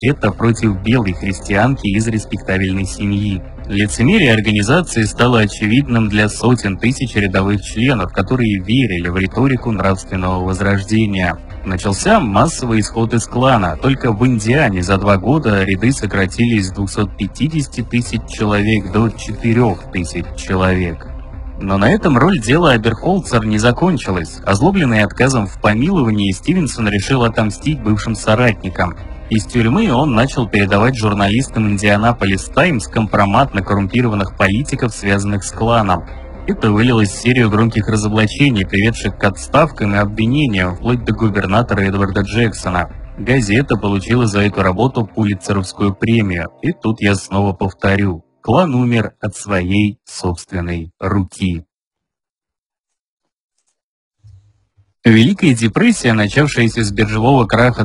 Это против белой христианки из респектабельной семьи. Лицемерие организации стало очевидным для сотен тысяч рядовых членов, которые верили в риторику нравственного возрождения. Начался массовый исход из клана. Только в Индиане за 2 года ряды сократились с 250 тысяч человек до 4 тысяч человек. Но на этом роль дела Аберхолцер не закончилась. Озлобленный отказом в помиловании, Стивенсон решил отомстить бывшим соратникам. Из тюрьмы он начал передавать журналистам «Индианаполис Таймс» компромат на коррумпированных политиков, связанных с кланом. Это вылилось в серию громких разоблачений, приведших к отставкам и обвинениям, вплоть до губернатора Эдварда Джексона. Газета получила за эту работу Пулитцеровскую премию. И тут я снова повторю. Клан умер от своей собственной руки. Великая депрессия, начавшаяся с биржевого краха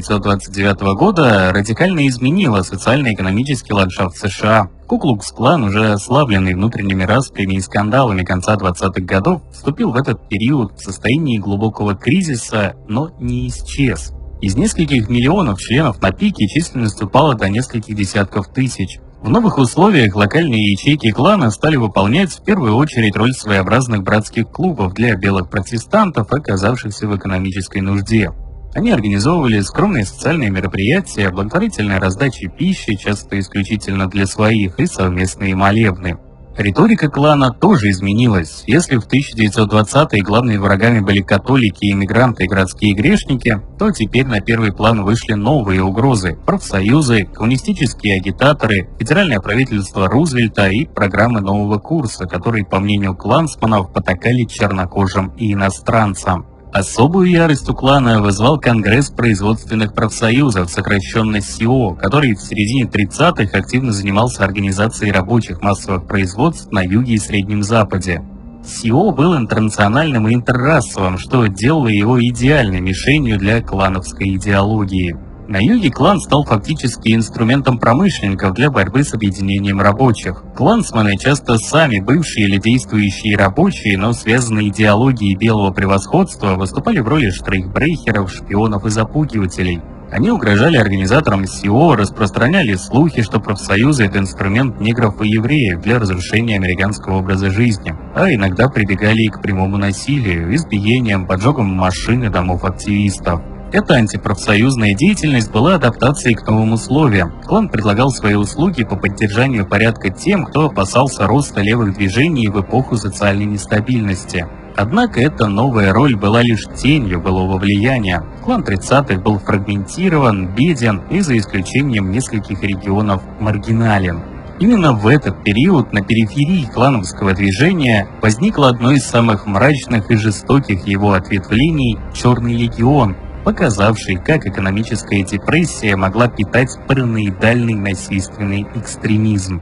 1929 года, радикально изменила социально-экономический ландшафт США. Ку-клукс-клан, уже ослабленный внутренними распрями и скандалами конца 20-х годов, вступил в этот период в состоянии глубокого кризиса, но не исчез. Из нескольких миллионов членов на пике численность упала до нескольких десятков тысяч. В новых условиях локальные ячейки клана стали выполнять в первую очередь роль своеобразных братских клубов для белых протестантов, оказавшихся в экономической нужде. Они организовывали скромные социальные мероприятия, благотворительные раздачи пищи, часто исключительно для своих, и совместные молебны. Риторика клана тоже изменилась. Если в 1920-е главными врагами были католики, иммигранты и городские грешники, то теперь на первый план вышли новые угрозы – профсоюзы, коммунистические агитаторы, федеральное правительство Рузвельта и программы нового курса, которые, по мнению клансманов, потакали чернокожим и иностранцам. Особую ярость у клана вызвал Конгресс производственных профсоюзов, сокращенно СИО, который в середине 30-х активно занимался организацией рабочих массовых производств на Юге и Среднем Западе. СИО был интернациональным и интеррасовым, что делало его идеальной мишенью для клановской идеологии. На юге клан стал фактически инструментом промышленников для борьбы с объединением рабочих. Клансманы, часто сами бывшие или действующие рабочие, но связанные идеологией белого превосходства, выступали в роли штрейхбрехеров, шпионов и запугивателей. Они угрожали организаторам СИО, распространяли слухи, что профсоюзы – это инструмент негров и евреев для разрушения американского образа жизни, а иногда прибегали и к прямому насилию, избиениям, поджогам машин и домов активистов. Эта антипрофсоюзная деятельность была адаптацией к новым условиям. Клан предлагал свои услуги по поддержанию порядка тем, кто опасался роста левых движений в эпоху социальной нестабильности. Однако эта новая роль была лишь тенью былого влияния. Клан 30-х был фрагментирован, беден и, за исключением нескольких регионов, маргинален. Именно в этот период на периферии клановского движения возникло одно из самых мрачных и жестоких его ответвлений – Черный легион, показавший, как экономическая депрессия могла питать параноидальный насильственный экстремизм.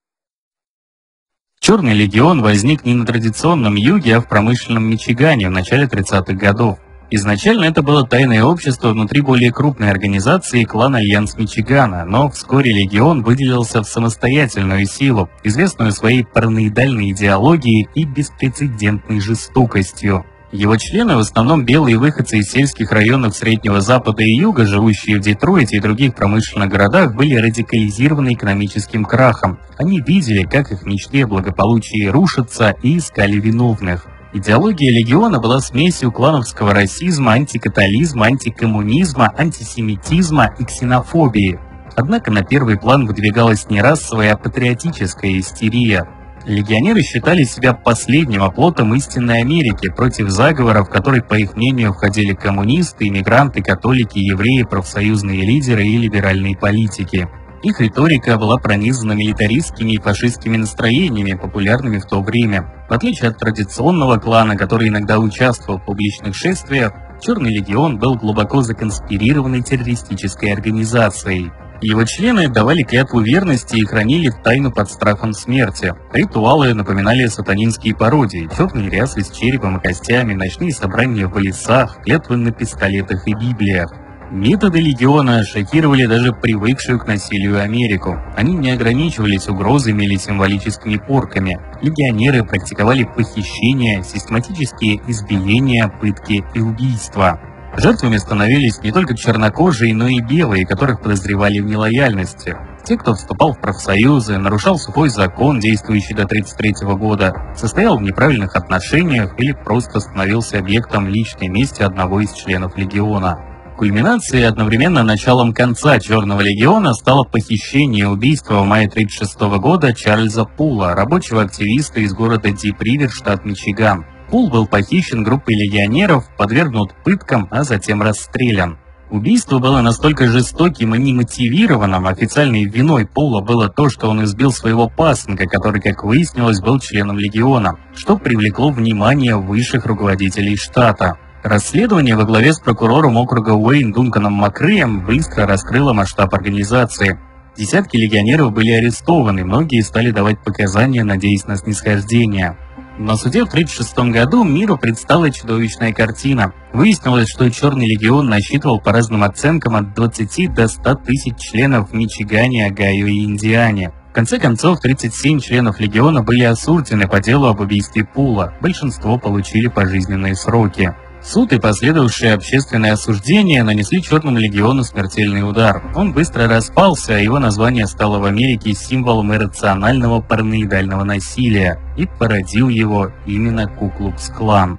Черный легион возник не на традиционном юге, а в промышленном Мичигане в начале 30-х годов. Изначально это было тайное общество внутри более крупной организации клана Альянс Мичигана, но вскоре легион выделился в самостоятельную силу, известную своей параноидальной идеологией и беспрецедентной жестокостью. Его члены, в основном белые выходцы из сельских районов Среднего Запада и Юга, живущие в Детройте и других промышленных городах, были радикализированы экономическим крахом. Они видели, как их мечты о благополучии рушатся, и искали виновных. Идеология легиона была смесью клановского расизма, антикатолизма, антикоммунизма, антисемитизма и ксенофобии. Однако на первый план выдвигалась не расовая, а патриотическая истерия. Легионеры считали себя последним оплотом истинной Америки против заговора, в который, по их мнению, входили коммунисты, иммигранты, католики, евреи, профсоюзные лидеры и либеральные политики. Их риторика была пронизана милитаристскими и фашистскими настроениями, популярными в то время. В отличие от традиционного клана, который иногда участвовал в публичных шествиях, Черный легион был глубоко законспирированной террористической организацией. Его члены давали клятву верности и хранили тайну под страхом смерти. Ритуалы напоминали сатанинские пародии, черные рясы с черепом и костями, ночные собрания в лесах, клятвы на пистолетах и библиях. Методы легиона шокировали даже привыкшую к насилию Америку. Они не ограничивались угрозами или символическими порками. Легионеры практиковали похищения, систематические избиения, пытки и убийства. Жертвами становились не только чернокожие, но и белые, которых подозревали в нелояльности. Те, кто вступал в профсоюзы, нарушал сухой закон, действующий до 1933 года, состоял в неправильных отношениях или просто становился объектом личной мести одного из членов легиона. Кульминацией и одновременно началом конца Черного легиона стало похищение и убийство в мае 1936 года Чарльза Пула, рабочего активиста из города Дип-Ривер, штат Мичиган. Пул был похищен группой легионеров, подвергнут пыткам, а затем расстрелян. Убийство было настолько жестоким и немотивированным, официальной виной Пула было то, что он избил своего пасынка, который, как выяснилось, был членом легиона, что привлекло внимание высших руководителей штата. Расследование во главе с прокурором округа Уэйн Дунканом Макреем быстро раскрыло масштаб организации. Десятки легионеров были арестованы, многие стали давать показания, надеясь на снисхождение. На суде в 1936 году миру предстала чудовищная картина. Выяснилось, что Черный легион насчитывал по разным оценкам от 20 до 100 тысяч членов в Мичигане, Огайо и Индиане. В конце концов, 37 членов легиона были осуждены по делу об убийстве Пула, большинство получили пожизненные сроки. Суд и последовавшее общественное осуждение нанесли Черному легиону смертельный удар. Он быстро распался, а его название стало в Америке символом иррационального параноидального насилия, и породил его именно Ку-Клукс-Клан.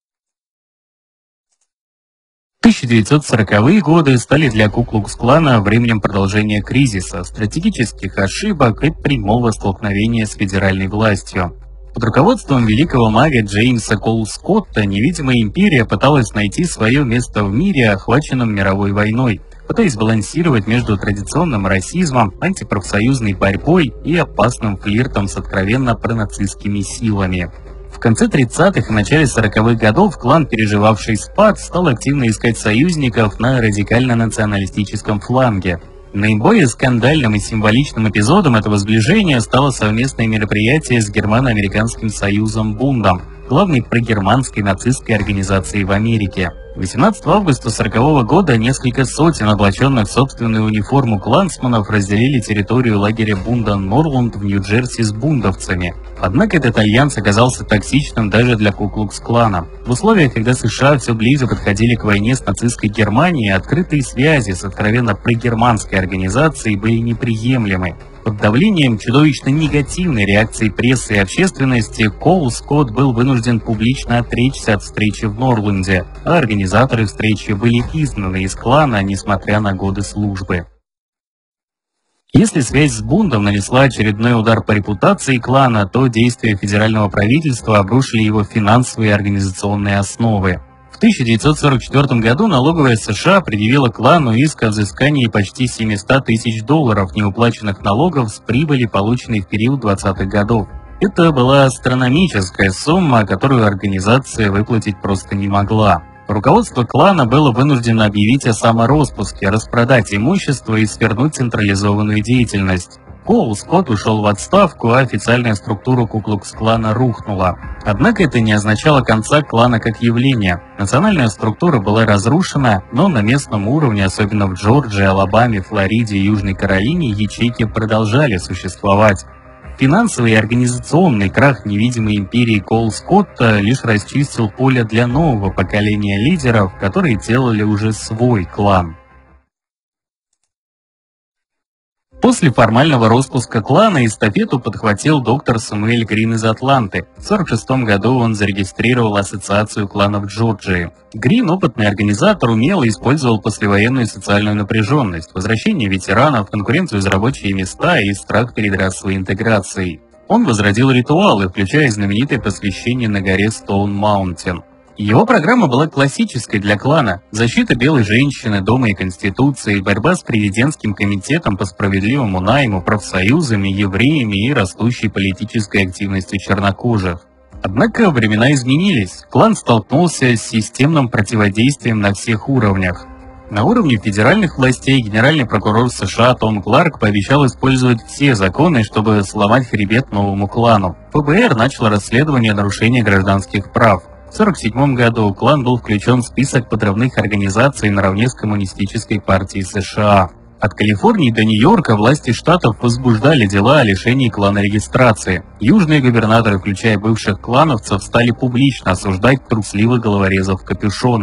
1940-е годы стали для Ку-Клукс-Клана временем продолжения кризиса, стратегических ошибок и прямого столкновения с федеральной властью. Под руководством великого мага Джеймса Коул Скотта невидимая империя пыталась найти свое место в мире, охваченном мировой войной, пытаясь балансировать между традиционным расизмом, антипрофсоюзной борьбой и опасным флиртом с откровенно пронацистскими силами. В конце 30-х и начале 40-х годов клан, переживавший спад, стал активно искать союзников на радикально-националистическом фланге. Наиболее скандальным и символичным эпизодом этого сближения стало совместное мероприятие с Германо-Американским союзом Бундом, главной прогерманской нацистской организацией в Америке. 18 августа 1940 года несколько сотен облаченных в собственную униформу клансманов разделили территорию лагеря Бунда Норланд в Нью-Джерси с бундовцами. Однако этот альянс оказался токсичным даже для Ку-Клукс-Клана. В условиях, когда США все ближе подходили к войне с нацистской Германией, открытые связи с откровенно прогерманской организацией были неприемлемы. Под давлением чудовищно негативной реакции прессы и общественности Коул Скотт был вынужден публично отречься от встречи в Норленде, а организаторы встречи были изгнаны из клана, несмотря на годы службы. Если связь с Бундом нанесла очередной удар по репутации клана, то действия федерального правительства обрушили его финансовые и организационные основы. В 1944 году налоговая США предъявила клану иск о взыскании почти $700 тысяч неуплаченных налогов с прибыли, полученной в период 20-х годов. Это была астрономическая сумма, которую организация выплатить просто не могла. Руководство клана было вынуждено объявить о самороспуске, распродать имущество и свернуть централизованную деятельность. Коул Скотт ушел в отставку, а официальная структура Ку-Клукс-Клана рухнула. Однако это не означало конца клана как явления. Национальная структура была разрушена, но на местном уровне, особенно в Джорджии, Алабаме, Флориде и Южной Каролине, ячейки продолжали существовать. Финансовый и организационный крах невидимой империи Коул Скотта лишь расчистил поле для нового поколения лидеров, которые делали уже свой клан. После формального распуска клана эстафету подхватил доктор Самуэль Грин из Атланты. В 1946 году он зарегистрировал Ассоциацию кланов Джорджии. Грин, опытный организатор, умело использовал послевоенную социальную напряженность, возвращение ветеранов, конкуренцию за рабочие места и страх перед расовой интеграцией. Он возродил ритуалы, включая знаменитое посвящение на горе Стоун-Маунтин. Его программа была классической для клана: защита белой женщины, дома и конституции, борьба с президентским комитетом по справедливому найму, профсоюзами, евреями и растущей политической активностью чернокожих. Однако времена изменились. Клан столкнулся с системным противодействием на всех уровнях. На уровне федеральных властей генеральный прокурор США Том Кларк пообещал использовать все законы, чтобы сломать хребет новому клану. ФБР начало расследование нарушения гражданских прав. В 1947 году клан был включен в список подрывных организаций наравне с Коммунистической партией США. От Калифорнии до Нью-Йорка власти штатов возбуждали дела о лишении клана регистрации. Южные губернаторы, включая бывших клановцев, стали публично осуждать трусливых головорезов в капюшонах.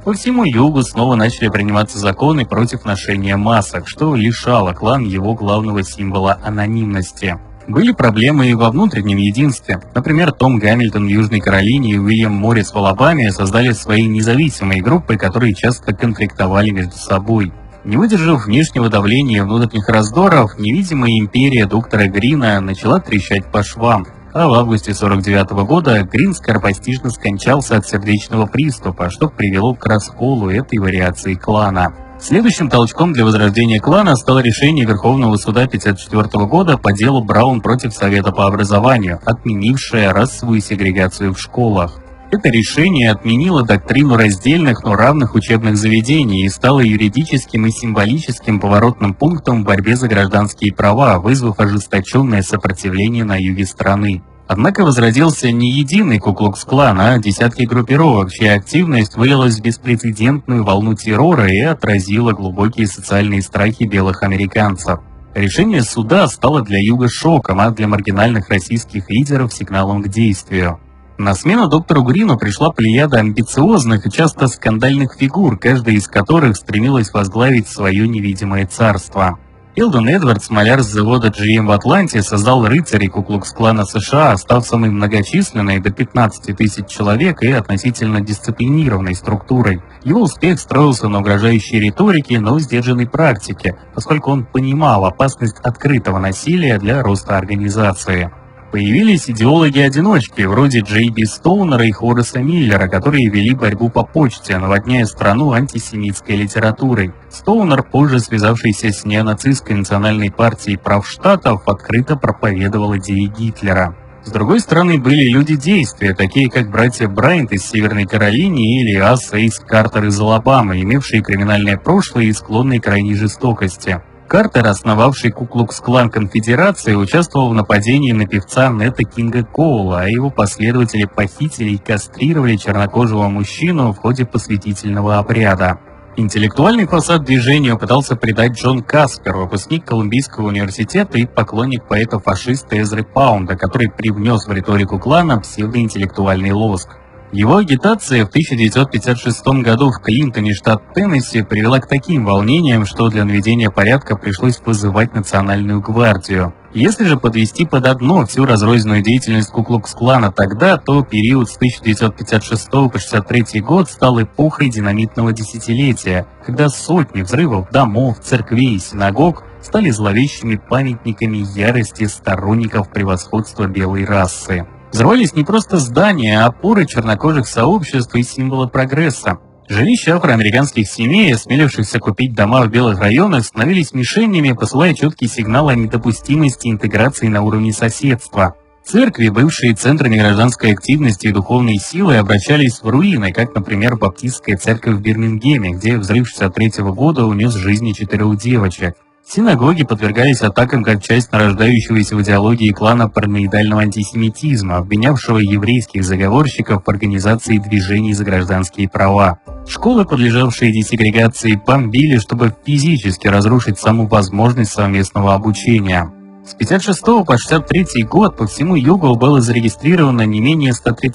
По всему югу снова начали приниматься законы против ношения масок, что лишало клан его главного символа анонимности. Были проблемы и во внутреннем единстве. Например, Том Гамильтон в Южной Каролине и Уильям Моррис в Алабаме создали свои независимые группы, которые часто конфликтовали между собой. Не выдержав внешнего давления и внутренних раздоров, невидимая империя доктора Грина начала трещать по швам. А в августе 1949 года Грин скоропостижно скончался от сердечного приступа, что привело к расколу этой вариации клана. Следующим толчком для возрождения клана стало решение Верховного суда 1954 года по делу Браун против Совета по образованию, отменившее расовую сегрегацию в школах. Это решение отменило доктрину раздельных, но равных учебных заведений и стало юридическим и символическим поворотным пунктом в борьбе за гражданские права, вызвав ожесточенное сопротивление на юге страны. Однако возродился не единый Ку-клукс-клан, а десятки группировок, чья активность вылилась в беспрецедентную волну террора и отразила глубокие социальные страхи белых американцев. Решение суда стало для юга шоком, а для маргинальных российских лидеров сигналом к действию. На смену доктору Грину пришла плеяда амбициозных и часто скандальных фигур, каждая из которых стремилась возглавить свое невидимое царство. Элдон Эдвардс, маляр с завода GM в Атланте, создал рыцарей Ку-клукс-клана США, став самой многочисленной до 15 тысяч человек и относительно дисциплинированной структурой. Его успех строился на угрожающей риторике, но сдержанной практике, поскольку он понимал опасность открытого насилия для роста организации. Появились идеологи-одиночки, вроде Джей Би Стоунера и Хорреса Миллера, которые вели борьбу по почте, наводняя страну антисемитской литературой. Стоунер, позже связавшийся с неонацистской национальной партией прав штатов, открыто проповедовал идеи Гитлера. С другой стороны, были люди действия, такие как братья Брайант из Северной Каролины или Аса Эйс Картер из Алабамы, имевшие криминальное прошлое и склонные к крайней жестокости. Картер, основавший Ку-клукс-клан Конфедерации, участвовал в нападении на певца Нета Кинга Коула, а его последователи похитили и кастрировали чернокожего мужчину в ходе посвятительного обряда. Интеллектуальный фасад движению пытался придать Джон Каспер, выпускник Колумбийского университета и поклонник поэта-фашиста Эзры Паунда, который привнес в риторику клана псевдоинтеллектуальный лоск. Его агитация в 1956 году в Клинтоне, штат Теннесси, привела к таким волнениям, что для наведения порядка пришлось вызывать национальную гвардию. Если же подвести под одно всю разрозненную деятельность Ку-клукс-клана тогда, то период с 1956 по 1963 год стал эпохой динамитного десятилетия, когда сотни взрывов домов, церквей и синагог стали зловещими памятниками ярости сторонников превосходства белой расы. Взрывались не просто здания, а опоры чернокожих сообществ и символы прогресса. Жилища афроамериканских семей, осмелившихся купить дома в белых районах, становились мишенями, посылая четкий сигнал о недопустимости интеграции на уровне соседства. Церкви, бывшие центрами гражданской активности и духовной силы, обращались в руины, как, например, баптистская церковь в Бирмингеме, где взрыв 1963 года унес жизни 4 девочек. Синагоги подвергались атакам как часть нарождающегося в идеологии клана параноидального антисемитизма, обвинявшего еврейских заговорщиков в организации движений за гражданские права. Школы, подлежавшие десегрегации, бомбили, чтобы физически разрушить саму возможность совместного обучения. С 1956 по 1963 год по всему югу было зарегистрировано не менее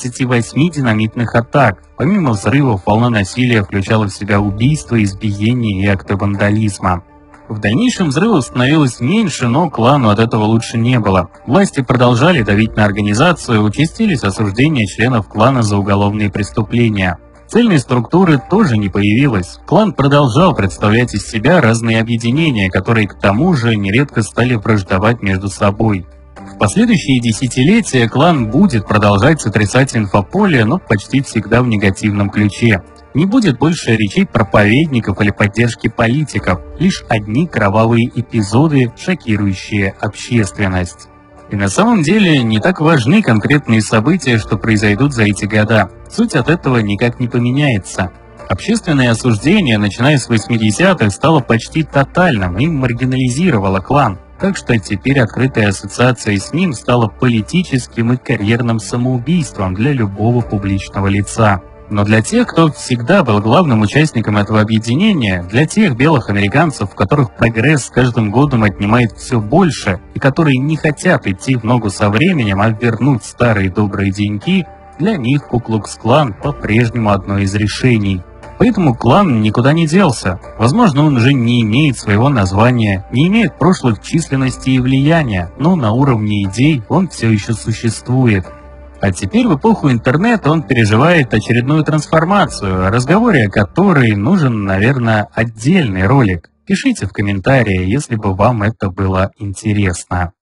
138 динамитных атак. Помимо взрывов, волна насилия включала в себя убийства, избиения и акты вандализма. В дальнейшем взрывов становилось меньше, но клану от этого лучше не было. Власти продолжали давить на организацию, участились осуждения членов клана за уголовные преступления. Цельной структуры тоже не появилось. Клан продолжал представлять из себя разные объединения, которые к тому же нередко стали враждовать между собой. В последующие десятилетия клан будет продолжать сотрясать инфополе, но почти всегда в негативном ключе. Не будет больше речей проповедников или поддержки политиков, лишь одни кровавые эпизоды, шокирующие общественность. И на самом деле не так важны конкретные события, что произойдут за эти года. Суть от этого никак не поменяется. Общественное осуждение, начиная с 80-х, стало почти тотальным и маргинализировало клан. Так что теперь открытая ассоциация с ним стала политическим и карьерным самоубийством для любого публичного лица. Но для тех, кто всегда был главным участником этого объединения, для тех белых американцев, в которых прогресс с каждым годом отнимает все больше, и которые не хотят идти в ногу со временем, а вернуть старые добрые деньки, для них Ку-клукс-клан по-прежнему одно из решений. Поэтому клан никуда не делся. Возможно, он уже не имеет своего названия, не имеет прошлых численности и влияния, но на уровне идей он все еще существует. А теперь в эпоху интернета он переживает очередную трансформацию, о разговоре о которой нужен, наверное, отдельный ролик. Пишите в комментарии, если бы вам это было интересно.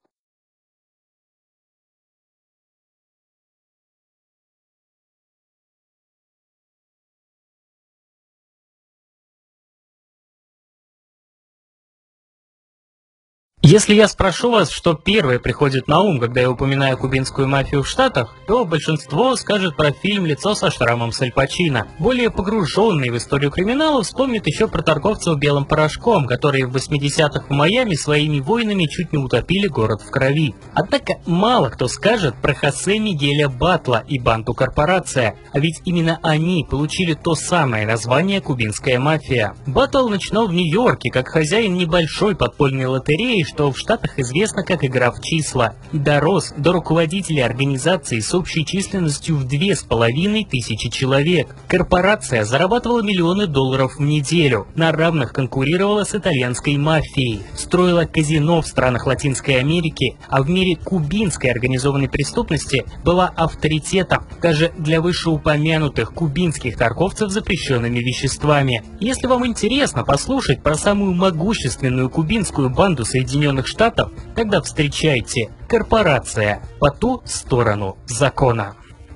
Если я спрошу вас, что первое приходит на ум, когда я упоминаю кубинскую мафию в Штатах, то большинство скажет про фильм «Лицо со шрамом» с Аль Пачино. Более погруженные в историю криминала вспомнят еще про торговцев белым порошком, которые в 80-х в Майами своими войнами чуть не утопили город в крови. Однако мало кто скажет про Хосе Мигеля Батла и банду «Корпорация», а ведь именно они получили то самое название «Кубинская мафия». Батл начинал в Нью-Йорке как хозяин небольшой подпольной лотереи, что в Штатах известно как игра в числа, и дорос до руководителя организации с общей численностью в 2500 человек. Корпорация зарабатывала миллионы долларов в неделю, на равных конкурировала с итальянской мафией, строила казино в странах Латинской Америки, а в мире кубинской организованной преступности была авторитетом даже для вышеупомянутых кубинских торговцев запрещенными веществами. Если вам интересно послушать про самую могущественную кубинскую банду Соединенных Штатов, тогда встречайте «Корпорация по ту сторону закона».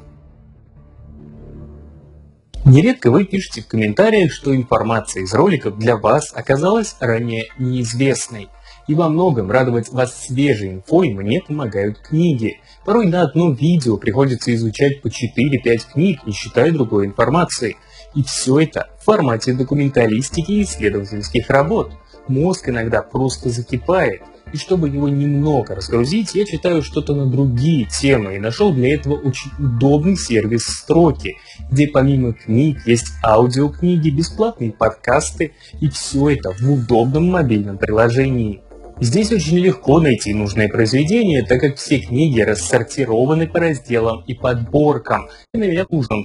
Нередко вы пишете в комментариях, что информация из роликов для вас оказалась ранее неизвестной. И во многом радовать вас свежей инфой мне помогают книги. Порой на одно видео приходится изучать по 4-5 книг, не считая другой информации. И все это в формате документалистики и исследовательских работ. Мозг иногда просто закипает. И чтобы его немного разгрузить, я читаю что-то на другие темы и нашел для этого очень удобный сервис «Строки», где помимо книг есть аудиокниги, бесплатные подкасты и все это в удобном мобильном приложении. Здесь очень легко найти нужное произведение, так как все книги рассортированы по разделам и подборкам. Меня нужно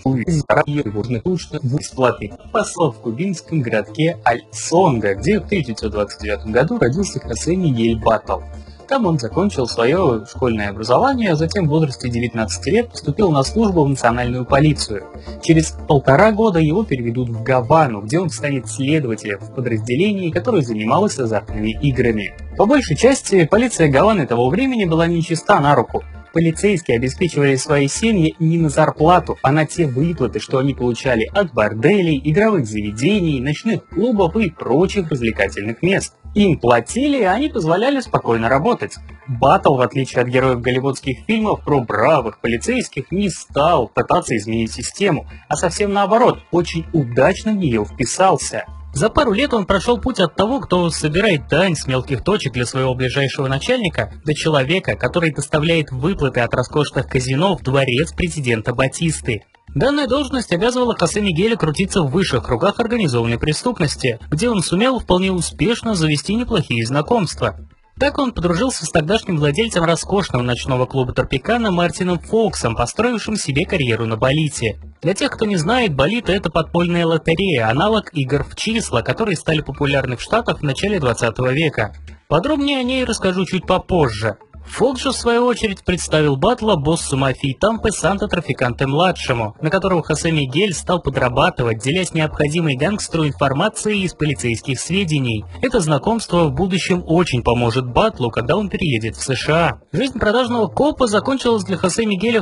бесплатный посол в кубинском городке Аль-Сонга, где в 1929 году родился Хосе Мигель Батл. Там он закончил свое школьное образование, а затем в возрасте 19 лет поступил на службу в национальную полицию. Через 1,5 года его переведут в Гавану, где он станет следователем в подразделении, которое занималось азартными играми. По большей части полиция Гаваны того времени была нечиста на руку. Полицейские обеспечивали свои семьи не на зарплату, а на те выплаты, что они получали от борделей, игровых заведений, ночных клубов и прочих развлекательных мест. Им платили, а они позволяли спокойно работать. Батл, в отличие от героев голливудских фильмов про бравых полицейских, не стал пытаться изменить систему, а совсем наоборот, очень удачно в нее вписался. За пару лет он прошел путь от того, кто собирает дань с мелких точек для своего ближайшего начальника, до человека, который доставляет выплаты от роскошных казино в дворец президента Батисты. Данная должность обязывала Хосе Мигеля крутиться в высших кругах организованной преступности, где он сумел вполне успешно завести неплохие знакомства. Так он подружился с тогдашним владельцем роскошного ночного клуба Тропикана Мартином Фоксом, построившим себе карьеру на болите. Для тех, кто не знает, болито — это подпольная лотерея, аналог игр в числа, которые стали популярны в Штатах в начале 20 века. Подробнее о ней расскажу чуть попозже. Фокс же, в свою очередь, представил Батла боссу мафии Тампы Санто Трафиканте-младшему, на которого Хосе Мигель стал подрабатывать, делясь необходимой гангстеру информацией из полицейских сведений. Это знакомство в будущем очень поможет Батлу, когда он переедет в США. Жизнь продажного копа закончилась для Хосе Мигеля в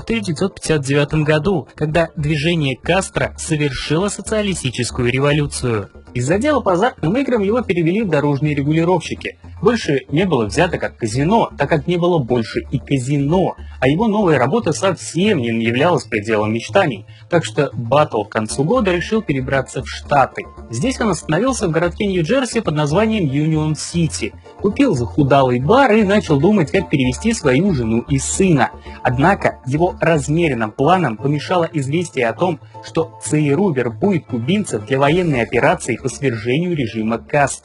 1959 году, когда движение Кастро совершило социалистическую революцию. Из-за дела по азартным играм его перевели в дорожные регулировщики. Больше не было взято как казино, так как не было больше и казино, а его новая работа совсем не являлась пределом мечтаний. Так что Батл к концу года решил перебраться в Штаты. Здесь он остановился в городке Нью-Джерси под названием Юнион-Сити, купил захудалый бар и начал думать, как перевести свою жену и сына. Однако его размеренным планам помешало известие о том, что ЦРУ вербует кубинцев для военной операции по свержению режима Кастро.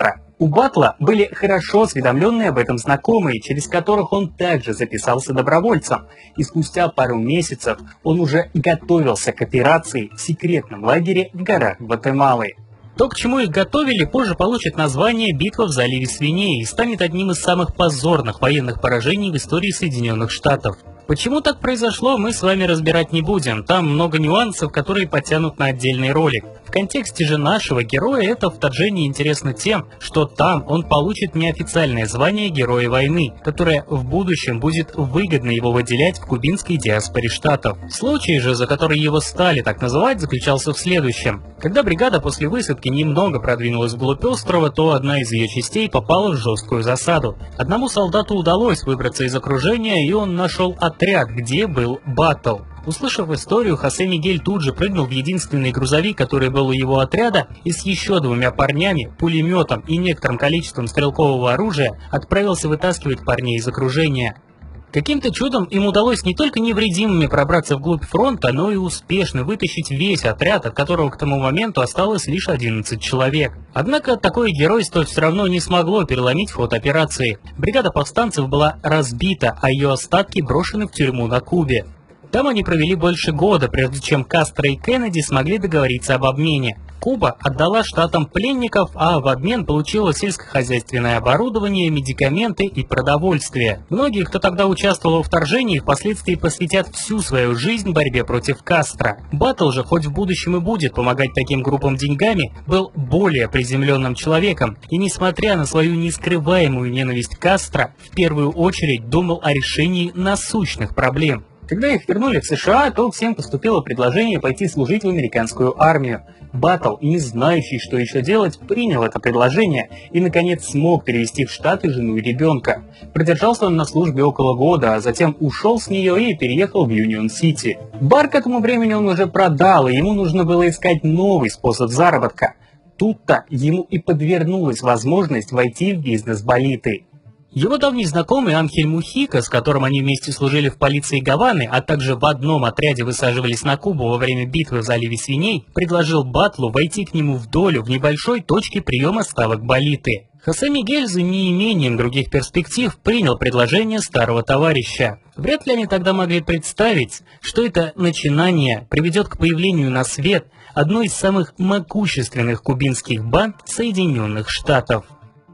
У Батла были хорошо осведомленные об этом знакомые, через которых он также записался добровольцем, и спустя пару месяцев он уже готовился к операции в секретном лагере в горах Гватемалы. То, к чему их готовили, позже получит название «Битва в заливе свиней» и станет одним из самых позорных военных поражений в истории Соединенных Штатов. Почему так произошло, мы с вами разбирать не будем, там много нюансов, которые потянут на отдельный ролик. В контексте же нашего героя это вторжение интересно тем, что там он получит неофициальное звание Героя войны, которое в будущем будет выгодно его выделять в кубинской диаспоре штатов. Случай же, за который его стали так называть, заключался в следующем. Когда бригада после высадки немного продвинулась вглубь острова, то одна из ее частей попала в жесткую засаду. Одному солдату удалось выбраться из окружения, и он нашел отряд, где был Батл. Услышав историю, Хосе Мигель тут же прыгнул в единственный грузовик, который был у его отряда, и с еще двумя парнями, пулеметом и некоторым количеством стрелкового оружия отправился вытаскивать парней из окружения. Каким-то чудом им удалось не только невредимыми пробраться вглубь фронта, но и успешно вытащить весь отряд, от которого к тому моменту осталось лишь 11 человек. Однако такое геройство все равно не смогло переломить ход операции. Бригада повстанцев была разбита, а ее остатки брошены в тюрьму на Кубе. Там они провели больше года, прежде чем Кастро и Кеннеди смогли договориться об обмене. Куба отдала штатам пленников, а в обмен получила сельскохозяйственное оборудование, медикаменты и продовольствие. Многие, кто тогда участвовал во вторжении, впоследствии посвятят всю свою жизнь борьбе против Кастро. Батл же, хоть в будущем и будет помогать таким группам деньгами, был более приземленным человеком и, несмотря на свою нескрываемую ненависть к Кастро, в первую очередь думал о решении насущных проблем. Когда их вернули в США, то всем поступило предложение пойти служить в американскую армию. Батл, не знающий, что еще делать, принял это предложение и, наконец, смог перевести в Штаты жену и ребенка. Продержался он на службе около года, а затем ушел с нее и переехал в Юнион-Сити. Бар к этому времени он уже продал, и ему нужно было искать новый способ заработка. Тут-то ему и подвернулась возможность войти в бизнес Болиты. Его давний знакомый Анхель Мухика, с которым они вместе служили в полиции Гаваны, а также в одном отряде высаживались на Кубу во время битвы в заливе свиней, предложил Батлу войти к нему в долю в небольшой точке приема ставок Болиты. Хосе Мигель за неимением других перспектив принял предложение старого товарища. Вряд ли они тогда могли представить, что это начинание приведет к появлению на свет одной из самых могущественных кубинских банд Соединенных Штатов.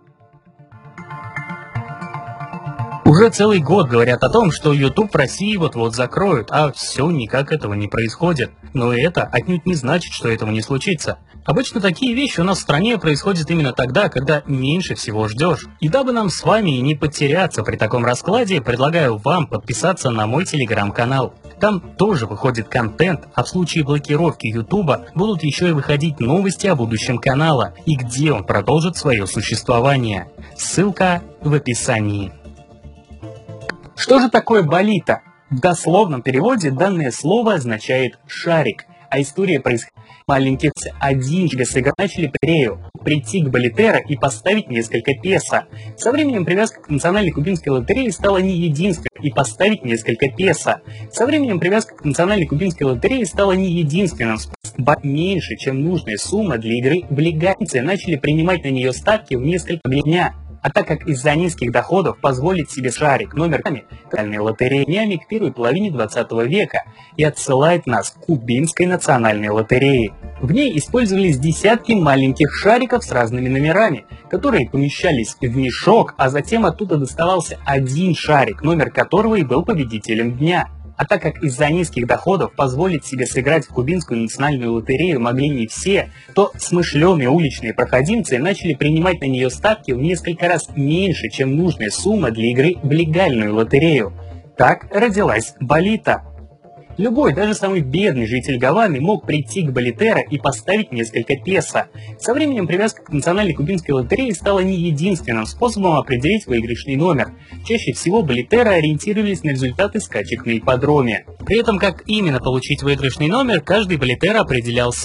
Уже целый год говорят о том, что YouTube в России вот-вот закроют, а все никак этого не происходит. Но это отнюдь не значит, что этого не случится. Обычно такие вещи у нас в стране происходят именно тогда, когда меньше всего ждешь. И дабы нам с вами не потеряться при таком раскладе, предлагаю вам подписаться на мой телеграм-канал. Там тоже выходит контент, а в случае блокировки YouTube будут еще и выходить новости о будущем канала и где он продолжит свое существование. Ссылка в описании. Что же такое болита? В дословном переводе данное слово означает «шарик», а история происходит маленьких один начали прийти к болитеро и поставить несколько песо. Со временем привязка к национальной кубинской лотерее стала не единственной и поставить несколько песо. Со временем привязка к национальной кубинской лотерее стала не единственным способом. Меньше, чем нужная сумма для игры в легальности, начали принимать на нее ставки в несколько дня. А так как из-за низких доходов позволить себе шарик номер национальной лотереи днями к первой половине 20 века и отсылает нас к кубинской национальной лотерее. В ней использовались десятки маленьких шариков с разными номерами, которые помещались в мешок, а затем оттуда доставался один шарик, номер которого и был победителем дня. А так как из-за низких доходов позволить себе сыграть в кубинскую национальную лотерею могли не все, то смышленые уличные проходимцы начали принимать на нее ставки в несколько раз меньше, чем нужная сумма для игры в легальную лотерею. Так родилась болита. Любой, даже самый бедный житель Гаваны мог прийти к болитеро и поставить несколько песо. Со временем привязка к национальной кубинской лотерее стала не единственным способом определить выигрышный номер. Чаще всего болитеро ориентировались на результаты скачек на ипподроме. При этом, как именно получить выигрышный номер, каждый болитеро определял сам.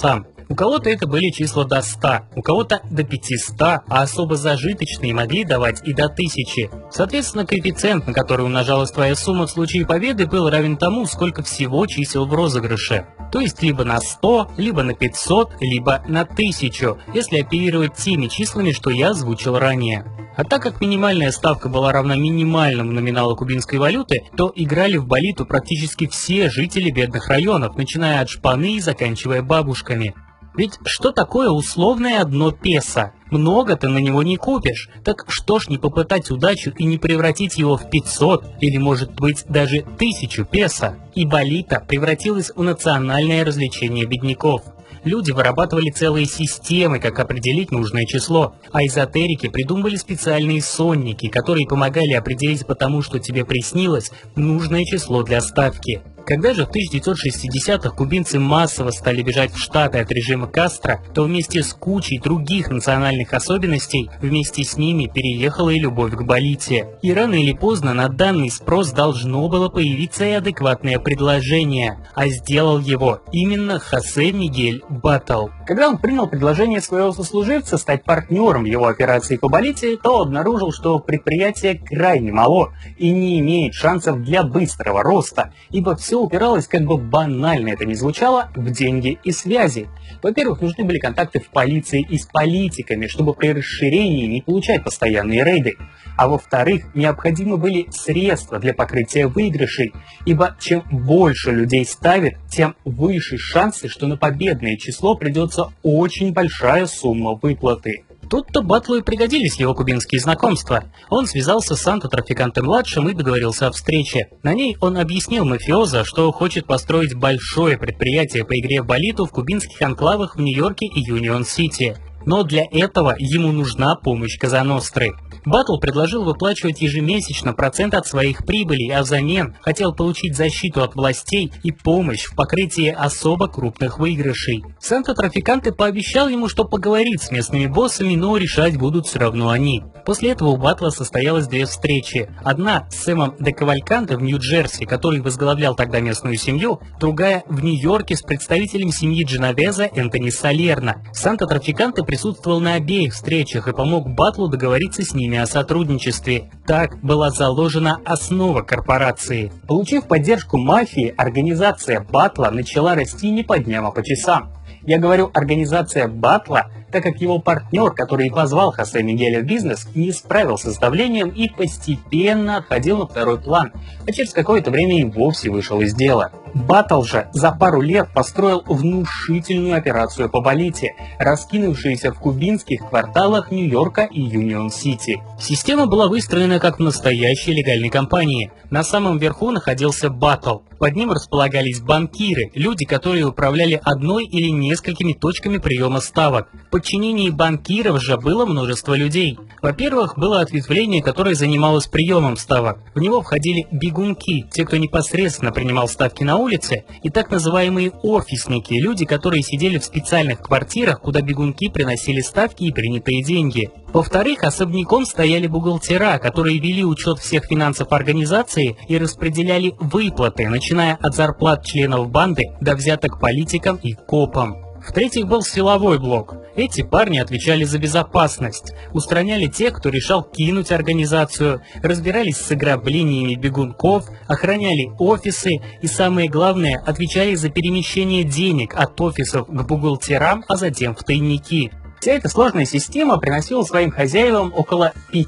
У кого-то это были числа до 100, у кого-то до 500, а особо зажиточные могли давать и до 1000. Соответственно, коэффициент, на который умножалась твоя сумма в случае победы, был равен тому, сколько всего чисел в розыгрыше. То есть либо на 100, либо на 500, либо на 1000, если оперировать теми числами, что я озвучил ранее. А так как минимальная ставка была равна минимальному номиналу кубинской валюты, то играли в болиту практически все жители бедных районов, начиная от шпаны и заканчивая бабушками. Ведь что такое условное 1 песо? Много ты на него не купишь. Так что ж не попытать удачу и не превратить его в 500 или, может быть, даже 1000 песо? И болита превратилась в национальное развлечение бедняков. Люди вырабатывали целые системы, как определить нужное число, а эзотерики придумывали специальные сонники, которые помогали определить по тому, что тебе приснилось, нужное число для ставки. Когда же в 1960-х кубинцы массово стали бежать в Штаты от режима Кастро, то вместе с кучей других национальных особенностей, вместе с ними переехала и любовь к болите. И рано или поздно на данный спрос должно было появиться и адекватное предложение, а сделал его именно Хосе Мигель Баттл. Когда он принял предложение своего сослуживца стать партнером в его операции по болите, то обнаружил, что предприятие крайне мало и не имеет шансов для быстрого роста, ибо все упиралось, как бы банально это ни звучало, в деньги и связи. Во-первых, нужны были контакты в полиции и с политиками, чтобы при расширении не получать постоянные рейды. А во-вторых, необходимы были средства для покрытия выигрышей, ибо чем больше людей ставит, тем выше шансы, что на победное число придется очень большая сумма выплаты. Тут-то Баттлу и пригодились его кубинские знакомства. Он связался с Санто Трафиканте-младшим и договорился о встрече. На ней он объяснил мафиоза, что хочет построить большое предприятие по игре в болиту в кубинских анклавах в Нью-Йорке и Юнион-Сити. Но для этого ему нужна помощь Коза-Ностры. Баттл предложил выплачивать ежемесячно процент от своих прибылей, а взамен хотел получить защиту от властей и помощь в покрытии особо крупных выигрышей. Санто Трафиканте пообещал ему, что поговорит с местными боссами, но решать будут все равно они. После этого у Баттла состоялось 2 встречи. Одна с Сэмом де Кавальканте в Нью-Джерси, который возглавлял тогда местную семью, другая в Нью-Йорке с представителем семьи Дженовеза Энтони Салерно. Санто Трафиканте присутствовал на обеих встречах и помог Баттлу договориться с ними о сотрудничестве. Так была заложена основа корпорации. Получив поддержку мафии, организация Баттла начала расти не по дням, а по часам. Я говорю «организация Баттла», так как его партнер, который позвал Хосе Мигеля в бизнес, не справился с давлением и постепенно отходил на второй план, а через какое-то время и вовсе вышел из дела. Баттл же за пару лет построил внушительную операцию по болите, раскинувшуюся в кубинских кварталах Нью-Йорка и Юнион-Сити. Система была выстроена как в настоящей легальной компании. На самом верху находился Баттл. Под ним располагались банкиры, люди, которые управляли одной или несколькими точками приема ставок. В подчинении банкиров же было множество людей. Во-первых, было ответвление, которое занималось приемом ставок. В него входили бегунки, те, кто непосредственно принимал ставки на улице, и так называемые офисники, люди, которые сидели в специальных квартирах, куда бегунки приносили ставки и принятые деньги. Во-вторых, особняком стояли бухгалтера, которые вели учет всех финансов организации и распределяли выплаты, начиная от зарплат членов банды до взяток политикам и копам. В-третьих, был силовой блок. Эти парни отвечали за безопасность, устраняли тех, кто решал кинуть организацию, разбирались с ограблениями бегунков, охраняли офисы и, самое главное, отвечали за перемещение денег от офисов к бухгалтерам, а затем в тайники. Вся эта сложная система приносила своим хозяевам около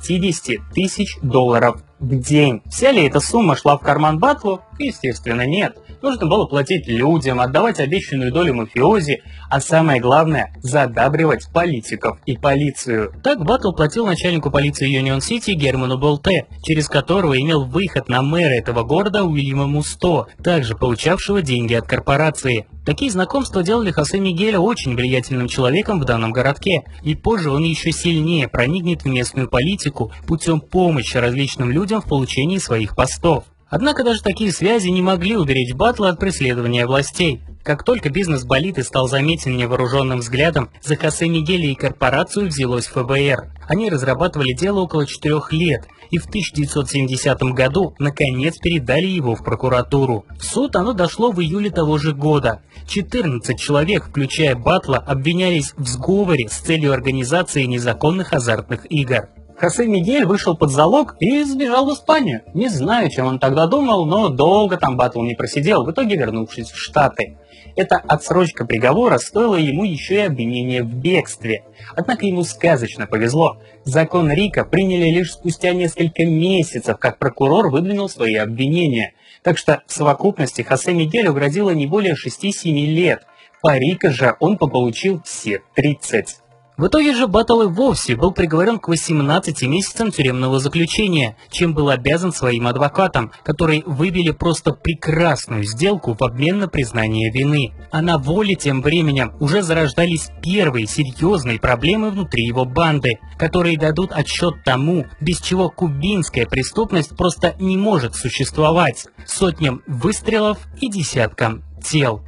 50 тысяч долларов в день. Вся ли эта сумма шла в карман Баттлу? Естественно, нет. Нужно было платить людям, отдавать обещанную долю мафиози, а самое главное – задабривать политиков и полицию. Так Баттл платил начальнику полиции Юнион-Сити Герману Болте, через которого имел выход на мэра этого города Уильяма Мусто, также получавшего деньги от корпорации. Такие знакомства делали Хосе Мигеля очень влиятельным человеком в данном городке, и позже он еще сильнее проникнет в местную политику путем помощи различным людям в получении своих постов. Однако даже такие связи не могли уберечь Батла от преследования властей. Как только бизнес Болиты стал заметен невооруженным взглядом, за Хосе Мигеля и корпорацию взялось ФБР. Они разрабатывали дело около 4 лет и в 1970 году наконец передали его в прокуратуру. В суд оно дошло в июле того же года. 14 человек, включая Батла, обвинялись в сговоре с целью организации незаконных азартных игр. Хосе Мигель вышел под залог и сбежал в Испанию. Не знаю, чем он тогда думал, но долго там Батл не просидел, в итоге вернувшись в Штаты. Эта отсрочка приговора стоила ему еще и обвинения в бегстве. Однако ему сказочно повезло. Закон Рика приняли лишь спустя несколько месяцев, как прокурор выдвинул свои обвинения. Так что в совокупности Хосе Мигелю грозило не более 6-7 лет. По Рико же он получил все 30. В итоге же Батл и вовсе был приговорен к 18 месяцам тюремного заключения, чем был обязан своим адвокатам, которые выбили просто прекрасную сделку в обмен на признание вины. А на воле тем временем уже зарождались первые серьезные проблемы внутри его банды, которые дадут отсчет тому, без чего кубинская преступность просто не может существовать, сотням выстрелов и десяткам тел.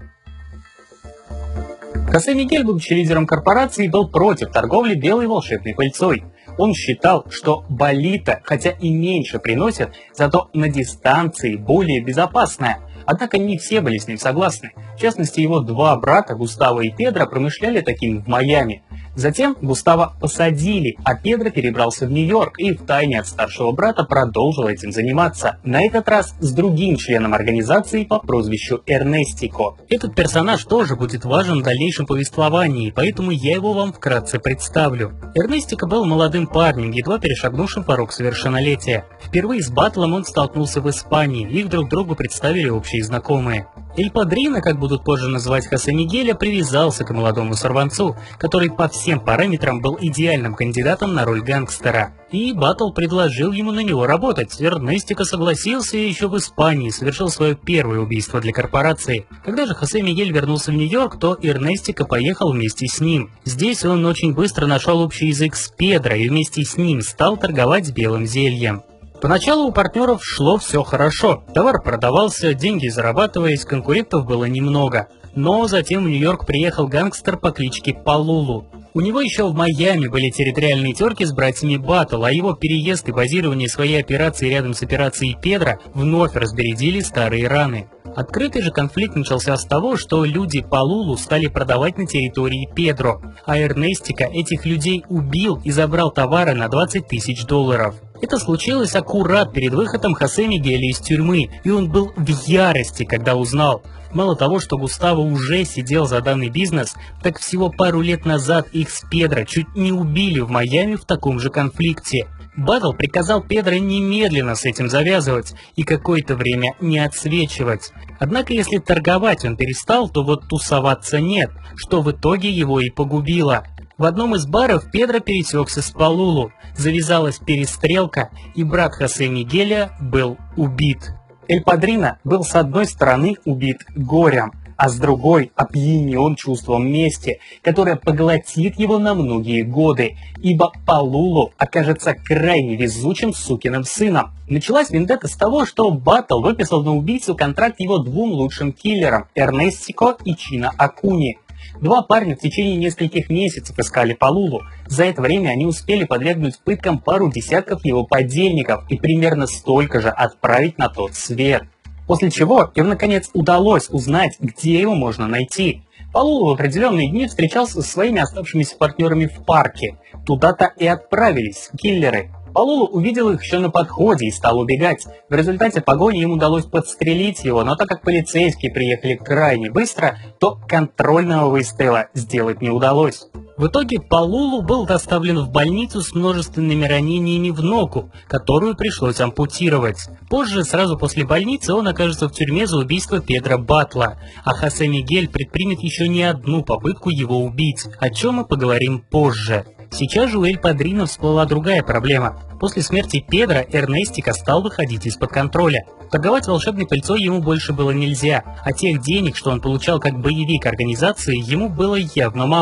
Хосе Мигель, будучи лидером корпорации, был против торговли белой волшебной пыльцой. Он считал, что Болита, хотя и меньше приносит, зато на дистанции более безопасная. Однако не все были с ним согласны. В частности, его два брата, Густаво и Педро, промышляли таким в Майами. Затем Густаво посадили, а Педро перебрался в Нью-Йорк и втайне от старшего брата продолжил этим заниматься. На этот раз с другим членом организации по прозвищу Эрнестико. Этот персонаж тоже будет важен в дальнейшем повествовании, поэтому я его вам вкратце представлю. Эрнестико был молодым парнем, едва перешагнувшим порог совершеннолетия. Впервые с Батлом он столкнулся в Испании, их друг другу представили общие знакомые. Эль Падрино, как будут позже называть Хосе Мигеля, привязался к молодому сорванцу, который по всем параметрам был идеальным кандидатом на роль гангстера. И Батл предложил ему на него работать. Эрнестико согласился и еще в Испании совершил свое первое убийство для корпорации. Когда же Хосе Мигель вернулся в Нью-Йорк, то Эрнестико поехал вместе с ним. Здесь он очень быстро нашел общий язык с Педро и вместе с ним стал торговать белым зельем. Поначалу у партнеров шло все хорошо. Товар продавался, деньги зарабатывались, конкурентов было немного. Но затем в Нью-Йорк приехал гангстер по кличке Палулу. У него еще в Майами были территориальные терки с братьями Батл, а его переезд и базирование своей операции рядом с операцией Педро вновь разбередили старые раны. Открытый же конфликт начался с того, что люди Палулу стали продавать на территории Педро, а Эрнестико этих людей убил и забрал товары на $20 тысяч. Это случилось аккурат перед выходом Хосе Мигеля из тюрьмы, и он был в ярости, когда узнал. Мало того, что Густаво уже сидел за данный бизнес, так всего пару лет назад их с Педро чуть не убили в Майами в таком же конфликте. Батл приказал Педро немедленно с этим завязывать и какое-то время не отсвечивать. Однако если торговать он перестал, то вот тусоваться нет, что в итоге его и погубило. В одном из баров Педро пересекся с Палулу, завязалась перестрелка, и брат Хосе Мигеля был убит. Эль Падрино был с одной стороны убит горем, а с другой опьянен чувством мести, которое поглотит его на многие годы, ибо Палулу окажется крайне везучим сукиным сыном. Началась вендетта с того, что Батл выписал на убийцу контракт его двум лучшим киллерам – Эрнестико и Чино Акуни. Два парня в течение нескольких месяцев искали Палулу. За это время они успели подвергнуть пыткам пару десятков его подельников и примерно столько же отправить на тот свет. После чего им наконец удалось узнать, где его можно найти. Палулу в определенные дни встречался со своими оставшимися партнерами в парке. Туда-то и отправились киллеры. Палулу увидел их еще на подходе и стал убегать. В результате погони им удалось подстрелить его, но так как полицейские приехали крайне быстро, то контрольного выстрела сделать не удалось. В итоге Палулу был доставлен в больницу с множественными ранениями в ногу, которую пришлось ампутировать. Позже, сразу после больницы, он окажется в тюрьме за убийство Педро Батла, а Хосе Мигель предпримет еще не одну попытку его убить, о чем мы поговорим позже. Сейчас же у Эль Падрино всплыла другая проблема. После смерти Педро Эрнестико стал выходить из-под контроля. Торговать волшебной пыльцой ему больше было нельзя, а тех денег, что он получал как боевик организации, ему было явно мало.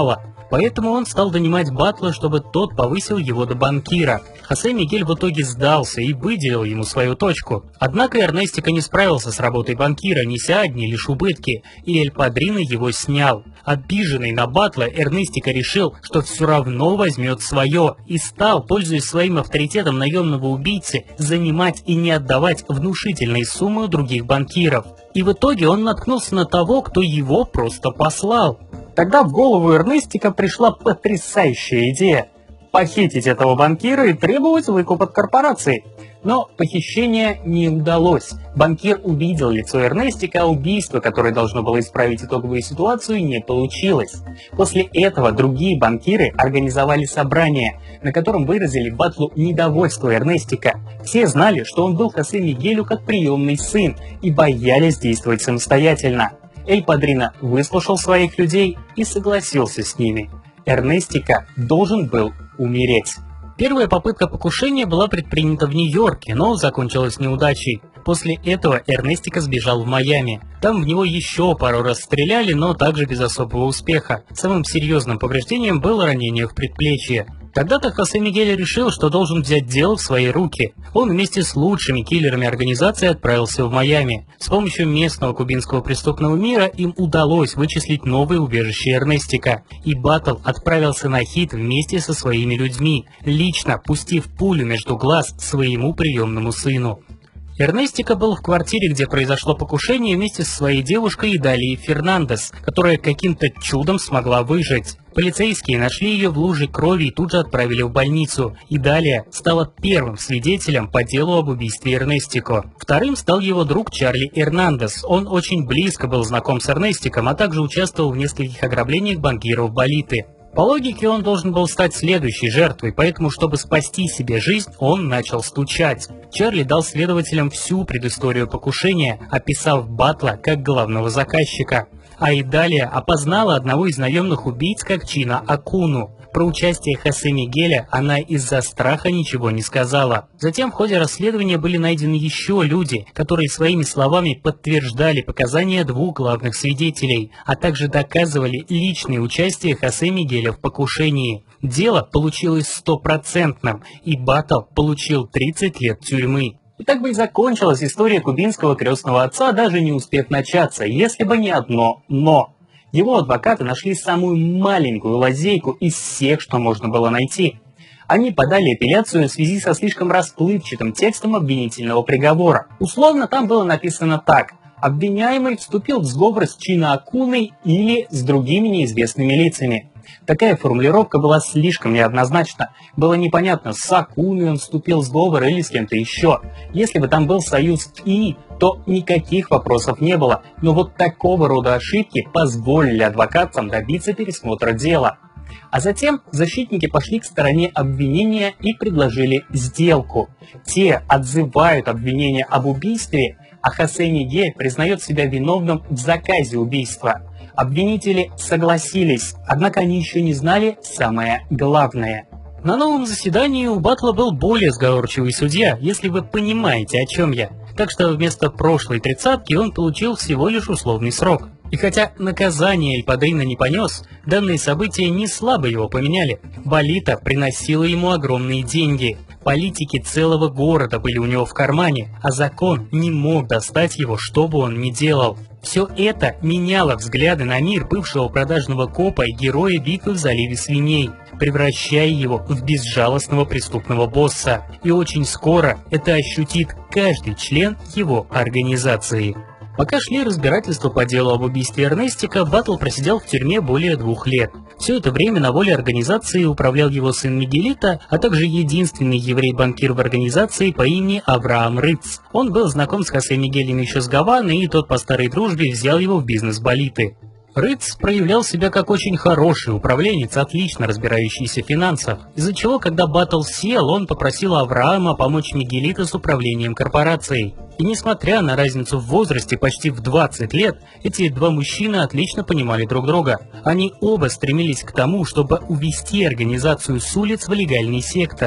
Поэтому он стал донимать Батла, чтобы тот повысил его до банкира. Хосе Мигель в итоге сдался и выделил ему свою точку. Однако Эрнестико не справился с работой банкира, неся одни лишь убытки, и Эль Падрино его снял. Обиженный на Батла, Эрнестико решил, что все равно возьмет свое, и стал, пользуясь своим авторитетом наемного убийцы, занимать и не отдавать внушительные суммы у других банкиров. И в итоге он наткнулся на того, кто его просто послал. Тогда в голову Эрнестико пришла потрясающая идея – похитить этого банкира и требовать выкуп от корпорации. Но похищение не удалось. Банкир увидел лицо Эрнестико, а убийство, которое должно было исправить итоговую ситуацию, не получилось. После этого другие банкиры организовали собрание, на котором выразили Батлу недовольство Эрнестико. Все знали, что он был Хосе Мигелю как приемный сын и боялись действовать самостоятельно. Эль Падрино выслушал своих людей и согласился с ними. Эрнестико должен был умереть. Первая попытка покушения была предпринята в Нью-Йорке, но закончилась неудачей. После этого Эрнестико сбежал в Майами. Там в него еще пару раз стреляли, но также без особого успеха. Самым серьезным повреждением было ранение в предплечье. Тогда-то Хосе Мигель решил, что должен взять дело в свои руки. Он вместе с лучшими киллерами организации отправился в Майами. С помощью местного кубинского преступного мира им удалось вычислить новое убежище Эрнестико. И Батл отправился на хит вместе со своими людьми, лично пустив пулю между глаз своему приемному сыну. Эрнестико был в квартире, где произошло покушение, вместе со своей девушкой Идалией Фернандес, которая каким-то чудом смогла выжить. Полицейские нашли ее в луже крови и тут же отправили в больницу. Идалия стала первым свидетелем по делу об убийстве Эрнестико. Вторым стал его друг Чарли Эрнандес. Он очень близко был знаком с Эрнестиком, а также участвовал в нескольких ограблениях банкиров Болиты. По логике, он должен был стать следующей жертвой, поэтому, чтобы спасти себе жизнь, он начал стучать. Чарли дал следователям всю предысторию покушения, описав Батла как главного заказчика. А Идалия опознала одного из наемных убийц как Чина Акуну. Про участие Хосе Мигеля она из-за страха ничего не сказала. Затем в ходе расследования были найдены еще люди, которые своими словами подтверждали показания двух главных свидетелей, а также доказывали личное участие Хосе Мигеля в покушении. Дело получилось стопроцентным, и Батл получил 30 лет тюрьмы. И так бы и закончилась история кубинского крестного отца, даже не успев начаться, если бы не одно «но». Его адвокаты нашли самую маленькую лазейку из всех, что можно было найти. Они подали апелляцию в связи со слишком расплывчатым текстом обвинительного приговора. Условно там было написано так: обвиняемый вступил в сговор с Чина Акуной или с другими неизвестными лицами. Такая формулировка была слишком неоднозначна. Было непонятно, с Акуной он вступил в сговор или с кем-то еще. Если бы там был союз «и», то никаких вопросов не было. Но вот такого рода ошибки позволили адвокатам добиться пересмотра дела. А затем защитники пошли к стороне обвинения и предложили сделку. Те отзывают обвинение об убийстве, а Хосе Мигель признает себя виновным в заказе убийства. Обвинители согласились, однако они еще не знали самое главное. На новом заседании у Батла был более сговорчивый судья, если вы понимаете, о чем я. Так что вместо прошлой тридцатки он получил всего лишь условный срок. И хотя наказание Эль Падрино не понес, данные события не слабо его поменяли. Болита приносила ему огромные деньги. Политики целого города были у него в кармане, а закон не мог достать его, что бы он ни делал. Все это меняло взгляды на мир бывшего продажного копа и героя битвы в заливе свиней, превращая его в безжалостного преступного босса. И очень скоро это ощутит каждый член его организации. Пока шли разбирательства по делу об убийстве Эрнестико, Батл просидел в тюрьме более 2 лет. Все это время на воле организации управлял его сын Мигелито, а также единственный еврей-банкир в организации по имени Авраам Рыц. Он был знаком с Хосе Мигелем еще с Гаваны, и тот по старой дружбе взял его в бизнес Болиты. Рыц проявлял себя как очень хороший управленец, отлично разбирающийся в финансах, из-за чего, когда Батл сел, он попросил Авраама помочь Мигелито с управлением корпорацией. И несмотря на разницу в возрасте почти в 20 лет, эти два мужчины отлично понимали друг друга. Они оба стремились к тому, чтобы увести организацию с улиц в легальный сектор.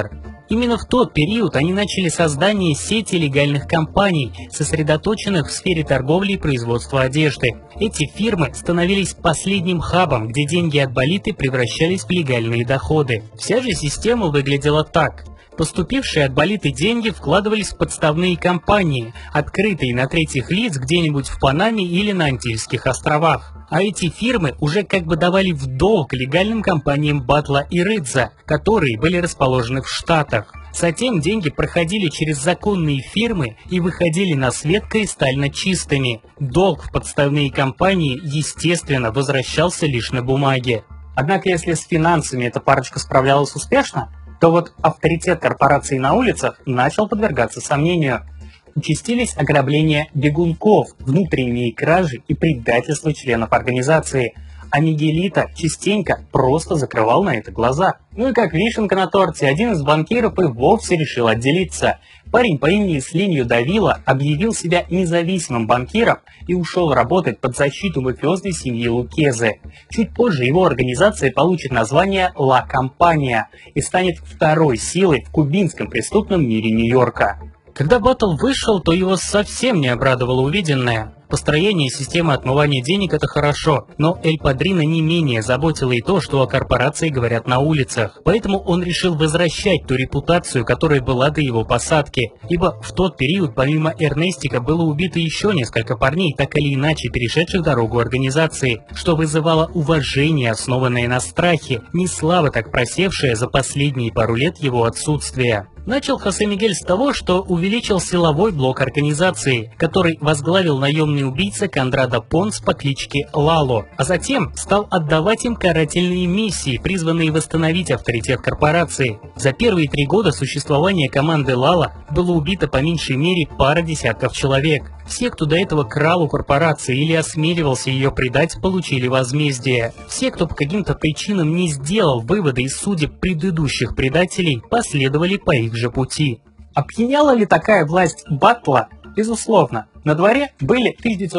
Именно в тот период они начали создание сети легальных компаний, сосредоточенных в сфере торговли и производства одежды. Эти фирмы становились последним хабом, где деньги от болиты превращались в легальные доходы. Вся же система выглядела так. Поступившие от болиты деньги вкладывались в подставные компании, открытые на третьих лиц где-нибудь в Панаме или на Антильских островах. А эти фирмы уже как бы давали в долг легальным компаниям Батла и Ридза, которые были расположены в Штатах. Затем деньги проходили через законные фирмы и выходили на свет кристально чистыми. Долг в подставные компании, естественно, возвращался лишь на бумаге. Однако, если с финансами эта парочка справлялась успешно, то вот авторитет корпораций на улицах начал подвергаться сомнению. Участились ограбления бегунков, внутренние кражи и предательство членов организации. А Мигелито частенько просто закрывал на это глаза. Ну и как вишенка на торте, один из банкиров и вовсе решил отделиться. Парень по имени Слинью Давила объявил себя независимым банкиром и ушел работать под защиту мафиозной семьи Лукезе. Чуть позже его организация получит название «Ла Компания» и станет второй силой в кубинском преступном мире Нью-Йорка. Когда Баттл вышел, то его совсем не обрадовало увиденное. Построение системы отмывания денег – это хорошо, но Эль Падрино не менее заботило и то, что о корпорации говорят на улицах. Поэтому он решил возвращать ту репутацию, которая была до его посадки. Ибо в тот период, помимо Эрнестика, было убито еще несколько парней, так или иначе перешедших дорогу организации, что вызывало уважение, основанное на страхе, не слава так просевшая за последние пару лет его отсутствия. Начал Хосе Мигель с того, что увеличил силовой блок организации, который возглавил наемный убийца Кондрадо Понс по кличке Лало, а затем стал отдавать им карательные миссии, призванные восстановить авторитет корпорации. За первые 3 года существования команды Лало было убито по меньшей мере пара десятков человек. Все, кто до этого крал у корпорации или осмеливался ее предать, получили возмездие. Все, кто по каким-то причинам не сделал выводы из судеб предыдущих предателей, последовали по их же пути. Опьяняла ли такая власть Баттла? Безусловно. На дворе были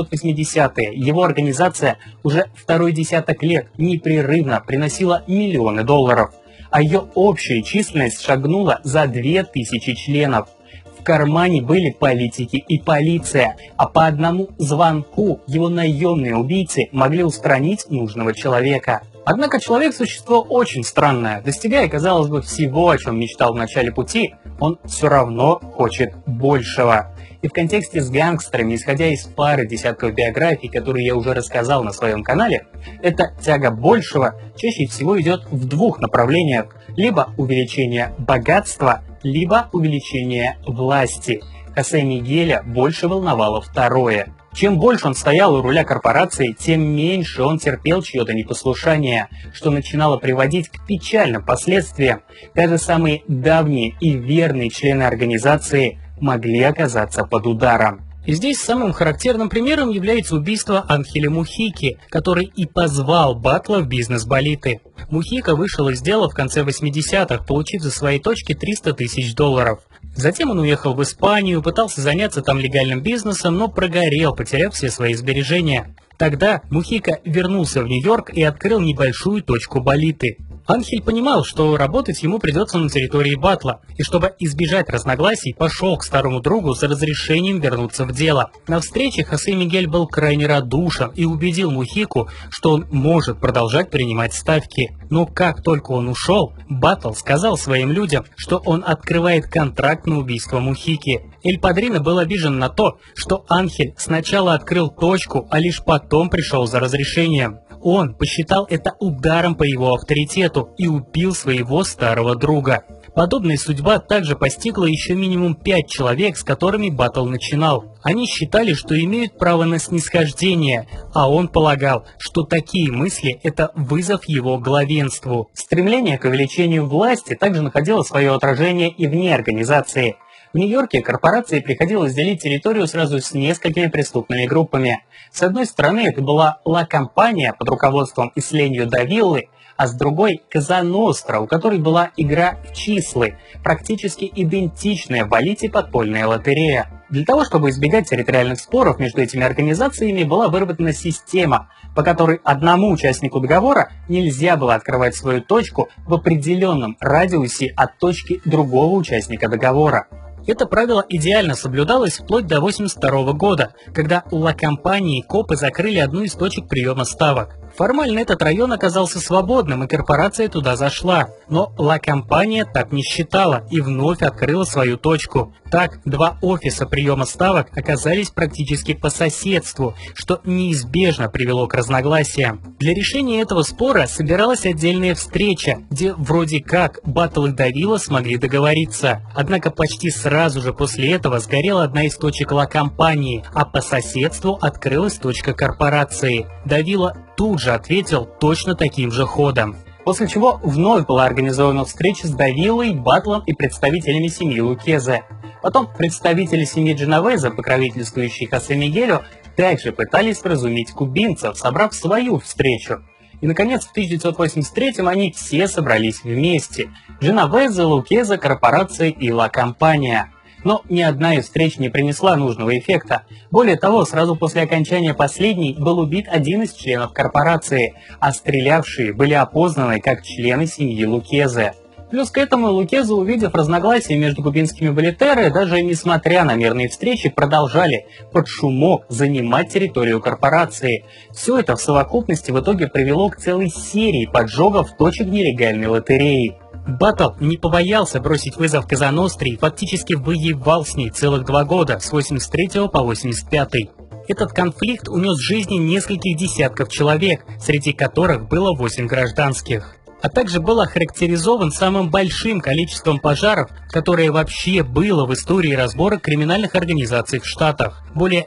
1980-е. Его организация уже второй десяток лет непрерывно приносила миллионы долларов, а ее общая численность шагнула за 2000 членов. В кармане были политики и полиция, а по одному звонку его наемные убийцы могли устранить нужного человека. Однако человек – существо очень странное. Достигая, казалось бы, всего, о чем мечтал в начале пути, он все равно хочет большего. И в контексте с гангстерами, исходя из пары десятков биографий, которые я уже рассказал на своем канале, эта тяга большего чаще всего идет в 2 направлениях. Либо увеличение богатства, либо увеличение власти. Хосе Мигеля больше волновало второе. Чем больше он стоял у руля корпорации, тем меньше он терпел чье-то непослушание, что начинало приводить к печальным последствиям. Даже самые давние и верные члены организации могли оказаться под ударом. И здесь самым характерным примером является убийство Анхеля Мухики, который и позвал Баттла в бизнес болиты. Мухика вышел из дела в конце 80-х, получив за свои точки $300 тысяч. Затем он уехал в Испанию, пытался заняться там легальным бизнесом, но прогорел, потеряв все свои сбережения. Тогда Мухика вернулся в Нью-Йорк и открыл небольшую точку болиты. Анхель понимал, что работать ему придется на территории Баттла, и чтобы избежать разногласий, пошел к старому другу за разрешением вернуться в дело. На встрече Хосе Мигель был крайне радушен и убедил Мухику, что он может продолжать принимать ставки. Но как только он ушел, Баттл сказал своим людям, что он открывает контракт на убийство Мухики. Эль Падрино был обижен на то, что Анхель сначала открыл точку, а лишь потом пришел за разрешением. Он посчитал это ударом по его авторитету и убил своего старого друга. Подобная судьба также постигла еще минимум 5 человек, с которыми Баттл начинал. Они считали, что имеют право на снисхождение, а он полагал, что такие мысли – это вызов его главенству. Стремление к увеличению власти также находило свое отражение и вне организации. В Нью-Йорке корпорации приходилось делить территорию сразу с несколькими преступными группами. С одной стороны, это была Ла Компания под руководством Исленью Давиллы, а с другой – Коза Ностра, у которой была игра в числы, практически идентичная болите подпольная лотерея. Для того, чтобы избегать территориальных споров между этими организациями, была выработана система, по которой одному участнику договора нельзя было открывать свою точку в определенном радиусе от точки другого участника договора. Это правило идеально соблюдалось вплоть до 1982 года, когда ла-компании копы закрыли одну из точек приема ставок. Формально этот район оказался свободным, и корпорация туда зашла. Но ла-компания так не считала и вновь открыла свою точку. Так, два офиса приема ставок оказались практически по соседству, что неизбежно привело к разногласиям. Для решения этого спора собиралась отдельная встреча, где вроде как Баттл и Давила смогли договориться. Однако почти сразу же после этого сгорела одна из точек ла-компании, а по соседству открылась точка корпорации. Давила тут же ответил точно таким же ходом. После чего вновь была организована встреча с Давилой, Баттлом и представителями семьи Лукезе. Потом представители семьи Дженовеза, покровительствующие Хосе Мигелю, также пытались вразумить кубинцев, собрав свою встречу. И, наконец, в 1983-м они все собрались вместе. Дженовезе, Лукезе, корпорация и ла-компания. Но ни одна из встреч не принесла нужного эффекта. Более того, сразу после окончания последней был убит один из членов корпорации, а стрелявшие были опознаны как члены семьи Лукезе. Плюс к этому Лукезе, увидев разногласия между кубинскими балетеры, даже несмотря на мирные встречи, продолжали под шумок занимать территорию корпорации. Все это в совокупности в итоге привело к целой серии поджогов точек нелегальной лотереи. Баттл не побоялся бросить вызов Коза-Ностре и фактически воевал с ней целых 2 года, с 83 по 85. Этот конфликт унес жизни нескольких десятков человек, среди которых было 8 гражданских. А также был охарактеризован самым большим количеством пожаров, которое вообще было в истории разборок криминальных организаций в Штатах. Более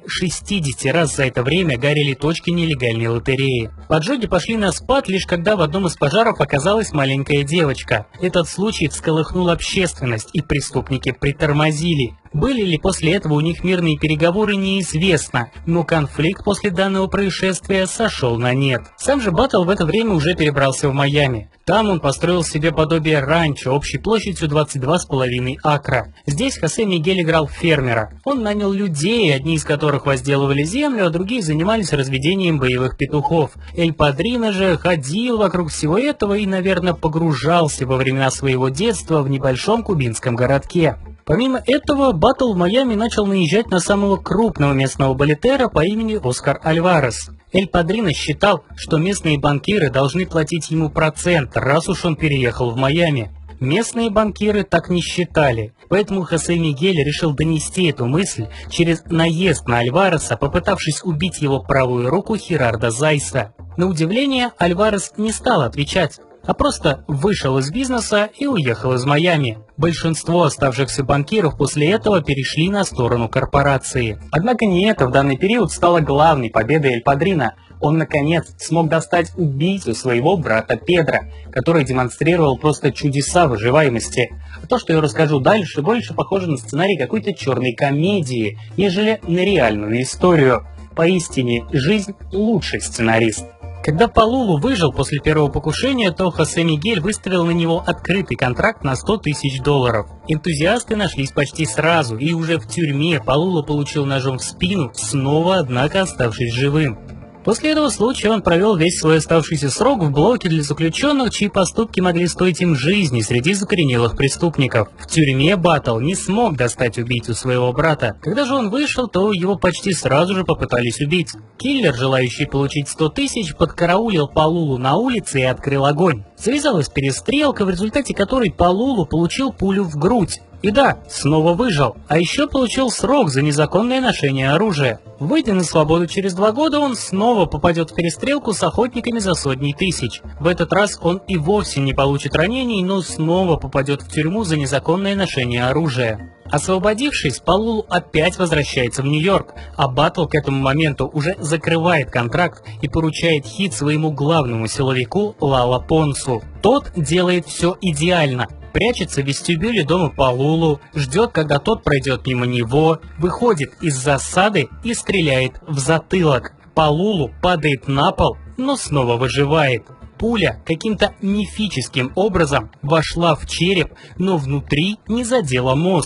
60 раз за это время горели точки нелегальной лотереи. Поджоги пошли на спад лишь когда в одном из пожаров оказалась маленькая девочка. Этот случай всколыхнул общественность, и преступники притормозили. Были ли после этого у них мирные переговоры, неизвестно, но конфликт после данного происшествия сошел на нет. Сам же Баттл в это время уже перебрался в Майами. Там он построил себе подобие ранчо общей площадью 22,5 акра. Здесь Хосе Мигель играл фермера. Он нанял людей, одни из которых возделывали землю, а другие занимались разведением боевых петухов. Эль Падрино же ходил вокруг всего этого и, наверное, погружался во времена своего детства в небольшом кубинском городке. Помимо этого, Баттл в Майами начал наезжать на самого крупного местного балетера по имени Оскар Альварес. Эль Падрино считал, что местные банкиры должны платить ему процент, раз уж он переехал в Майами. Местные банкиры так не считали, поэтому Хосе Мигель решил донести эту мысль через наезд на Альвареса, попытавшись убить его правую руку Херардо Зайса. На удивление, Альварес не стал отвечать, а просто вышел из бизнеса и уехал из Майами. Большинство оставшихся банкиров после этого перешли на сторону корпорации. Однако не это в данный период стало главной победой Эль Падрино. Он, наконец, смог достать убийцу своего брата Педро, который демонстрировал просто чудеса выживаемости. А то, что я расскажу дальше, больше похоже на сценарий какой-то черной комедии, нежели на реальную историю. Поистине, жизнь лучший сценарист. Когда Палулу выжил после первого покушения, то Хосе Мигель выставил на него открытый контракт на $100 тысяч. Энтузиасты нашлись почти сразу, и уже в тюрьме Палулу получил ножом в спину, снова, однако, оставшись живым. После этого случая он провел весь свой оставшийся срок в блоке для заключенных, чьи поступки могли стоить им жизни среди закоренелых преступников. В тюрьме Баттл не смог достать убийцу своего брата. Когда же он вышел, то его почти сразу же попытались убить. Киллер, желающий получить 100 тысяч, подкараулил Палулу на улице и открыл огонь. Завязалась перестрелка, в результате которой Палулу получил пулю в грудь. И да, снова выжил, а еще получил срок за незаконное ношение оружия. Выйдя на свободу через 2 года, он снова попадет в перестрелку с охотниками за сотни тысяч. В этот раз он и вовсе не получит ранений, но снова попадет в тюрьму за незаконное ношение оружия. Освободившись, Палулу опять возвращается в Нью-Йорк, а Баттл к этому моменту уже закрывает контракт и поручает хит своему главному силовику Лало Понсу. Тот делает все идеально. Прячется в вестибюле дома Палулу, ждет, когда тот пройдет мимо него, выходит из засады и стреляет в затылок. Палулу падает на пол, но снова выживает. Пуля каким-то мифическим образом вошла в череп, но внутри не задела мозг.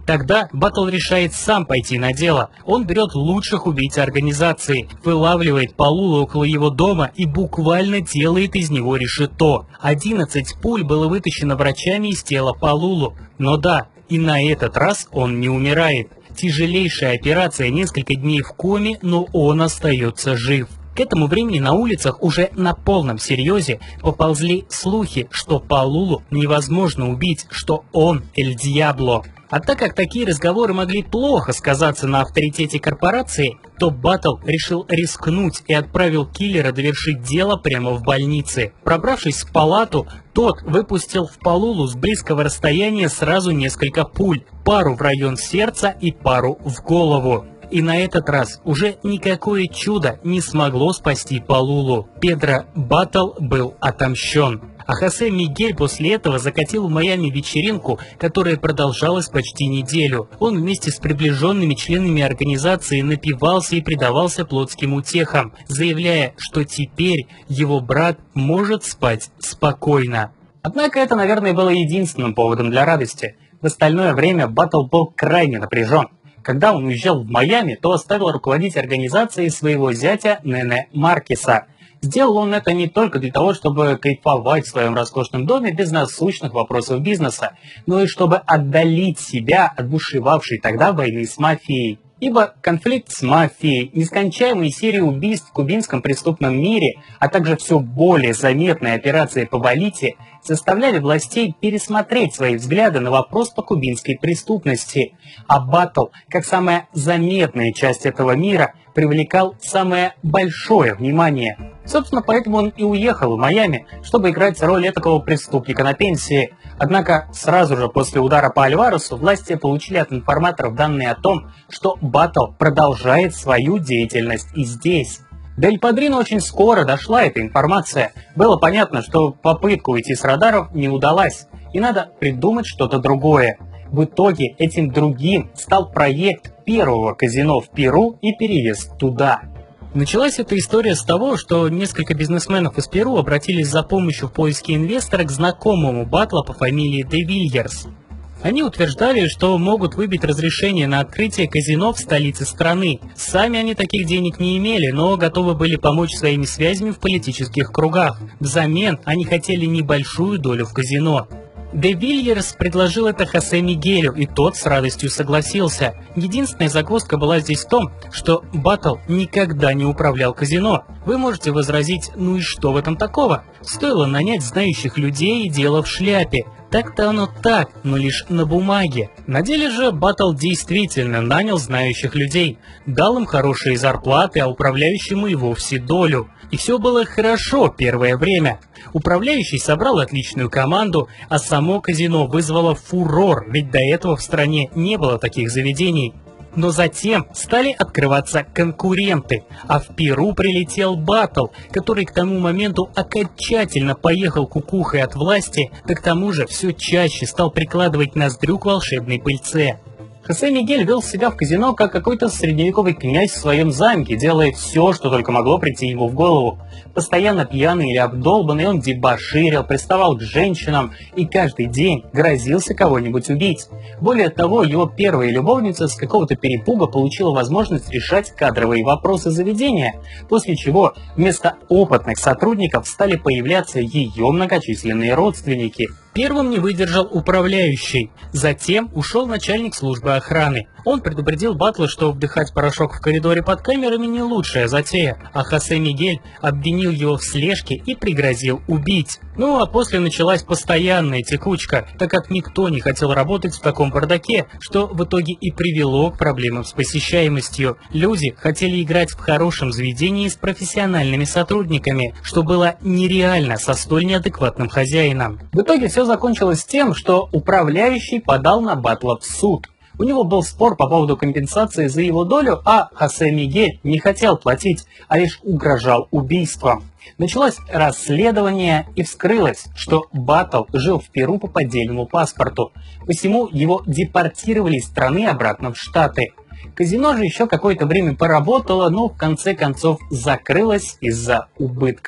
Тогда Баттл решает сам пойти на дело. Он берет лучших убийц организации, вылавливает Палулу около его дома и буквально делает из него решето. 11 пуль было вытащено врачами из тела Палулу. Но да, и на этот раз он не умирает. Тяжелейшая операция, несколько дней в коме, но он остается жив. К этому времени на улицах уже на полном серьезе поползли слухи, что Палулу невозможно убить, что он Эль Диабло. А так как такие разговоры могли плохо сказаться на авторитете корпорации, то Баттл решил рискнуть и отправил киллера довершить дело прямо в больнице. Пробравшись в палату, тот выпустил в Палулу с близкого расстояния сразу несколько пуль, пару в район сердца и пару в голову. И на этот раз уже никакое чудо не смогло спасти Палулу. Педро Баттл был отомщен. А Хосе Мигель после этого закатил в Майами вечеринку, которая продолжалась почти неделю. Он вместе с приближенными членами организации напивался и предавался плотским утехам, заявляя, что теперь его брат может спать спокойно. Однако это, наверное, было единственным поводом для радости. В остальное время Баттл был крайне напряжен. Когда он уезжал в Майами, то оставил руководить организацией своего зятя Нене Маркеса. Сделал он это не только для того, чтобы кайфовать в своем роскошном доме без насущных вопросов бизнеса, но и чтобы отдалить себя от бушевавшей тогда войны с мафией. Ибо конфликт с мафией, нескончаемые серии убийств в кубинском преступном мире, а также все более заметные операции по Болите заставляли властей пересмотреть свои взгляды на вопрос по кубинской преступности. А Баттл, как самая заметная часть этого мира, привлекал самое большое внимание. Собственно, поэтому он и уехал в Майами, чтобы играть роль этакого преступника на пенсии. Однако сразу же после удара по Альваресу власти получили от информаторов данные о том, что Баттл продолжает свою деятельность и здесь. До Эль Падрино очень скоро дошла эта информация. Было понятно, что попытка уйти с радаров не удалась, и надо придумать что-то другое. В итоге этим другим стал проект первого казино в Перу и переезд туда. Началась эта история с того, что несколько бизнесменов из Перу обратились за помощью в поиске инвестора к знакомому Баттла по фамилии Де Вильерс. Они утверждали, что могут выбить разрешение на открытие казино в столице страны. Сами они таких денег не имели, но готовы были помочь своими связями в политических кругах. Взамен они хотели небольшую долю в казино. Де Вильерс предложил это Хосе Мигелю, и тот с радостью согласился. Единственная загвоздка была здесь в том, что Баттл никогда не управлял казино. Вы можете возразить, ну и что в этом такого? Стоило нанять знающих людей и дело в шляпе. Так-то оно так, но лишь на бумаге. На деле же Баттл действительно нанял знающих людей, дал им хорошие зарплаты, а управляющему и вовсе долю. И все было хорошо первое время. Управляющий собрал отличную команду, а само казино вызвало фурор, ведь до этого в стране не было таких заведений. Но затем стали открываться конкуренты, а в Перу прилетел Баттл, который к тому моменту окончательно поехал кукухой от власти, да к тому же все чаще стал прикладывать ноздрю к волшебной пыльце. Хосе Мигель вел себя в казино как какой-то средневековый князь в своем замке, делая все, что только могло прийти ему в голову. Постоянно пьяный или обдолбанный, он дебоширил, приставал к женщинам и каждый день грозился кого-нибудь убить. Более того, его первая любовница с какого-то перепуга получила возможность решать кадровые вопросы заведения, после чего вместо опытных сотрудников стали появляться ее многочисленные родственники. Первым не выдержал управляющий, затем ушел начальник службы охраны. Он предупредил Баттла, что вдыхать порошок в коридоре под камерами не лучшая затея, а Хосе Мигель обвинил его в слежке и пригрозил убить. Ну а после началась постоянная текучка, так как никто не хотел работать в таком бардаке, что в итоге и привело к проблемам с посещаемостью. Люди хотели играть в хорошем заведении с профессиональными сотрудниками, что было нереально со столь неадекватным хозяином. В итоге все закончилось тем, что управляющий подал на Баттла в суд. У него был спор по поводу компенсации за его долю, а Хосе Мигель не хотел платить, а лишь угрожал убийством. Началось расследование и вскрылось, что Баттл жил в Перу по поддельному паспорту, посему его депортировали из страны обратно в Штаты. Казино же еще какое-то время поработало, но в конце концов закрылось из-за убытков.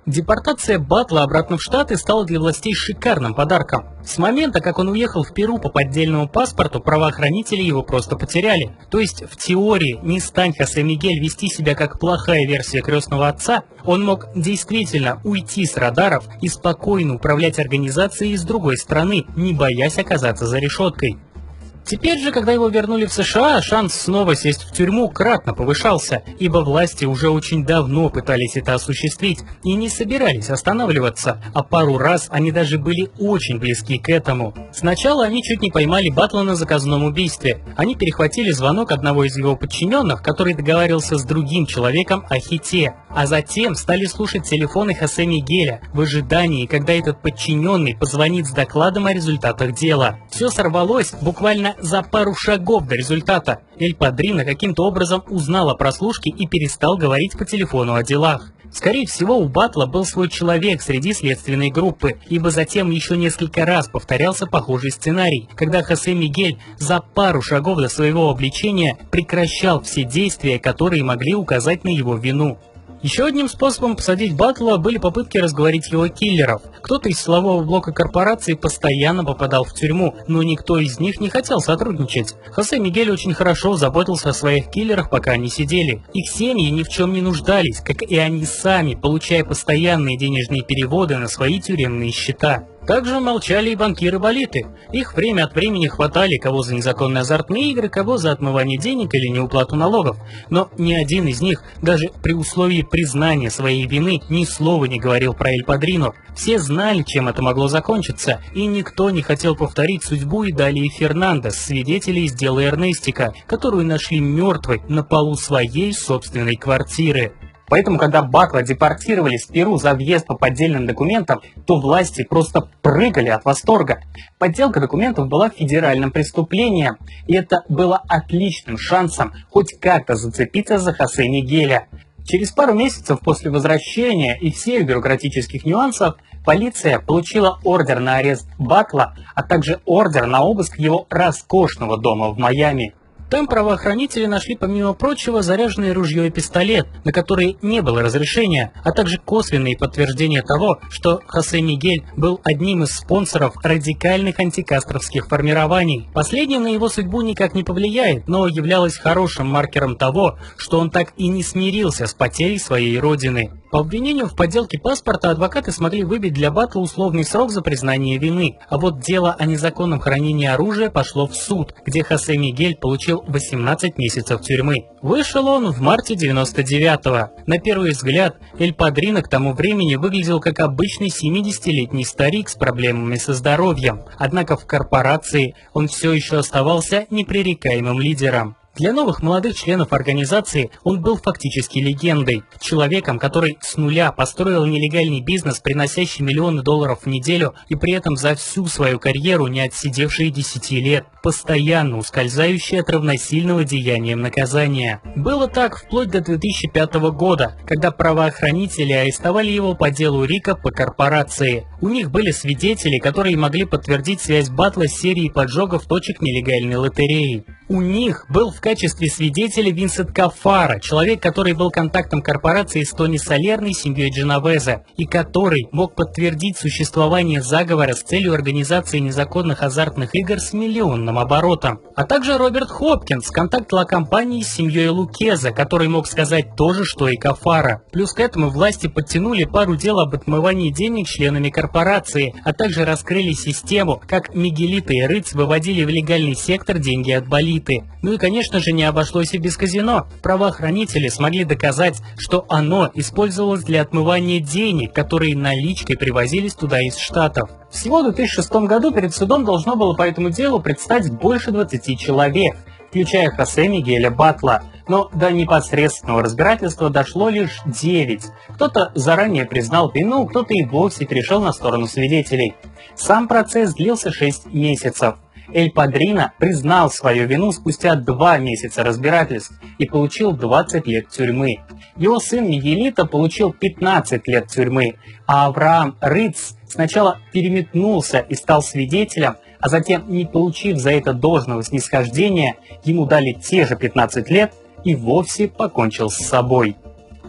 Депортация Батла обратно в Штаты стала для властей шикарным подарком. С момента, как он уехал в Перу по поддельному паспорту, правоохранители его просто потеряли. То есть, в теории, не стань Хосе Мигель вести себя как плохая версия крестного отца, он мог действительно уйти с радаров и спокойно управлять организацией с другой стороны, не боясь оказаться за решеткой. Теперь же, когда его вернули в США, шанс снова сесть в тюрьму кратно повышался, ибо власти уже очень давно пытались это осуществить и не собирались останавливаться, а пару раз они даже были очень близки к этому. Сначала они чуть не поймали Батла на заказном убийстве. Они перехватили звонок одного из его подчиненных, который договаривался с другим человеком о хите, а затем стали слушать телефоны Хосе Мигеля в ожидании, когда этот подчиненный позвонит с докладом о результатах дела. Все сорвалось буквально за пару шагов до результата. Эль Падрино каким-то образом узнал о прослушке и перестал говорить по телефону о делах. Скорее всего, у Батла был свой человек среди следственной группы, ибо затем еще несколько раз повторялся похожий сценарий, когда Хосе Мигель за пару шагов до своего обличения прекращал все действия, которые могли указать на его вину. Еще одним способом посадить Батла были попытки разговорить его киллеров. Кто-то из силового блока корпорации постоянно попадал в тюрьму, но никто из них не хотел сотрудничать. Хосе Мигель очень хорошо заботился о своих киллерах, пока они сидели. Их семьи ни в чем не нуждались, как и они сами, получая постоянные денежные переводы на свои тюремные счета. Также молчали и банкиры-болиты. Их время от времени хватали кого за незаконные азартные игры, кого за отмывание денег или неуплату налогов. Но ни один из них, даже при условии признания своей вины, ни слова не говорил про Эль Падрино. Все знали, чем это могло закончиться, и никто не хотел повторить судьбу Идалии Фернандес, свидетелей из дела Эрнестика, которую нашли мертвой на полу своей собственной квартиры. Поэтому, когда Батла депортировали с Перу за въезд по поддельным документам, то власти просто прыгали от восторга. Подделка документов была федеральным преступлением, и это было отличным шансом хоть как-то зацепиться за Хосе Мигеля. Через пару месяцев после возвращения и всех бюрократических нюансов полиция получила ордер на арест Батла, а также ордер на обыск его роскошного дома в Майами. Там правоохранители нашли, помимо прочего, заряженное ружье и пистолет, на которые не было разрешения, а также косвенные подтверждения того, что Хосе Мигель был одним из спонсоров радикальных антикастровских формирований. Последнее на его судьбу никак не повлияет, но являлось хорошим маркером того, что он так и не смирился с потерей своей родины. По обвинению в подделке паспорта адвокаты смогли выбить для Батла условный срок за признание вины, а вот дело о незаконном хранении оружия пошло в суд, где Хосе Мигель получил 18 месяцев тюрьмы. Вышел он в марте 99-го. На первый взгляд, Эль Падрино к тому времени выглядел как обычный 70-летний старик с проблемами со здоровьем, однако в корпорации он все еще оставался непререкаемым лидером. Для новых молодых членов организации он был фактически легендой, человеком, который с нуля построил нелегальный бизнес, приносящий миллионы долларов в неделю и при этом за всю свою карьеру не отсидевший 10 лет, постоянно ускользающий от равносильного деянием наказания. Было так вплоть до 2005 года, когда правоохранители арестовали его по делу Рика по корпорации. У них были свидетели, которые могли подтвердить связь Батла с серией поджогов точек нелегальной лотереи. У них был в качестве свидетеля Винсент Кафаро, человек, который был контактом корпорации с Тони Салерной, семьей Дженовезе, и который мог подтвердить существование заговора с целью организации незаконных азартных игр с миллионным оборотом. А также Роберт Хопкинс, контакт ла-компании с семьей Лукезе, который мог сказать то же, что и Кафаро. Плюс к этому власти подтянули пару дел об отмывании денег членами корпорации, а также раскрыли систему, как Мигелиты и Рыц выводили в легальный сектор деньги от болиты. Ну и, конечно же, не обошлось и без казино. Правоохранители смогли доказать, что оно использовалось для отмывания денег, которые наличкой привозились туда из Штатов. Всего в 2006 году перед судом должно было по этому делу предстать больше 20 человек, включая Хосе Мигеля Батла. Но до непосредственного разбирательства дошло лишь 9. Кто-то заранее признал вину, кто-то и вовсе перешел на сторону свидетелей. Сам процесс длился 6 месяцев. Эль Падрино признал свою вину спустя 2 месяца разбирательств и получил 20 лет тюрьмы. Его сын Мигелито получил 15 лет тюрьмы, а Авраам Рыц сначала переметнулся и стал свидетелем, а затем, не получив за это должного снисхождения, ему дали те же 15 лет и вовсе покончил с собой.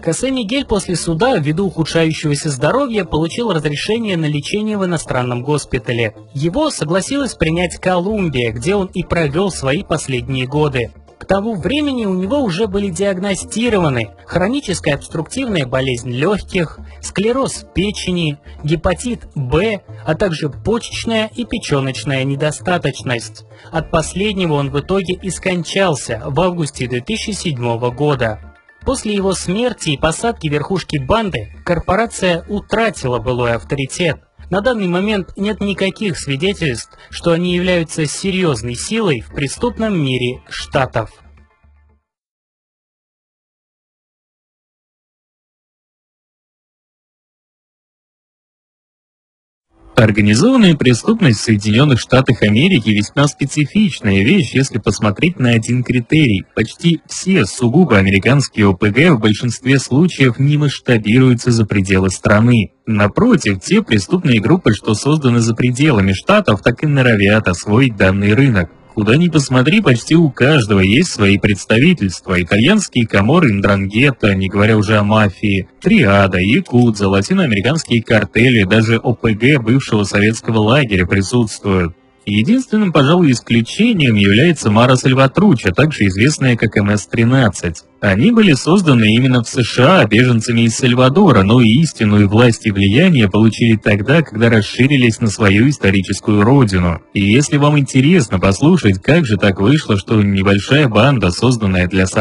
Хосе Мигель после суда, ввиду ухудшающегося здоровья, получил разрешение на лечение в иностранном госпитале. Его согласилась принять Колумбия, где он и провел свои последние годы. К тому времени у него уже были диагностированы хроническая обструктивная болезнь легких, склероз печени, гепатит Б, а также почечная и печеночная недостаточность. От последнего он в итоге и скончался в августе 2007 года. После его смерти и посадки верхушки банды корпорация утратила былой авторитет. На данный момент нет никаких свидетельств, что они являются серьезной силой в преступном мире Штатов. Организованная преступность в Соединенных Штатах Америки весьма специфичная вещь, если посмотреть на один критерий. Почти все сугубо американские ОПГ в большинстве случаев не масштабируются за пределы страны. Напротив, те преступные группы, что созданы за пределами штатов, так и норовят освоить данный рынок. Куда ни посмотри, почти у каждого есть свои представительства. Итальянские Каморры, Ндрангетта, не говоря уже о мафии, Триада, Якудза, латиноамериканские картели, даже ОПГ бывшего советского лагеря присутствуют. Единственным, пожалуй, исключением является Мара Сальватручча, также известная как МС-13. Они были созданы именно в США беженцами из Сальвадора, но и истинную власть и влияние получили тогда, когда расширились на свою историческую родину. И если вам интересно послушать, как же так вышло, что небольшая банда, созданная для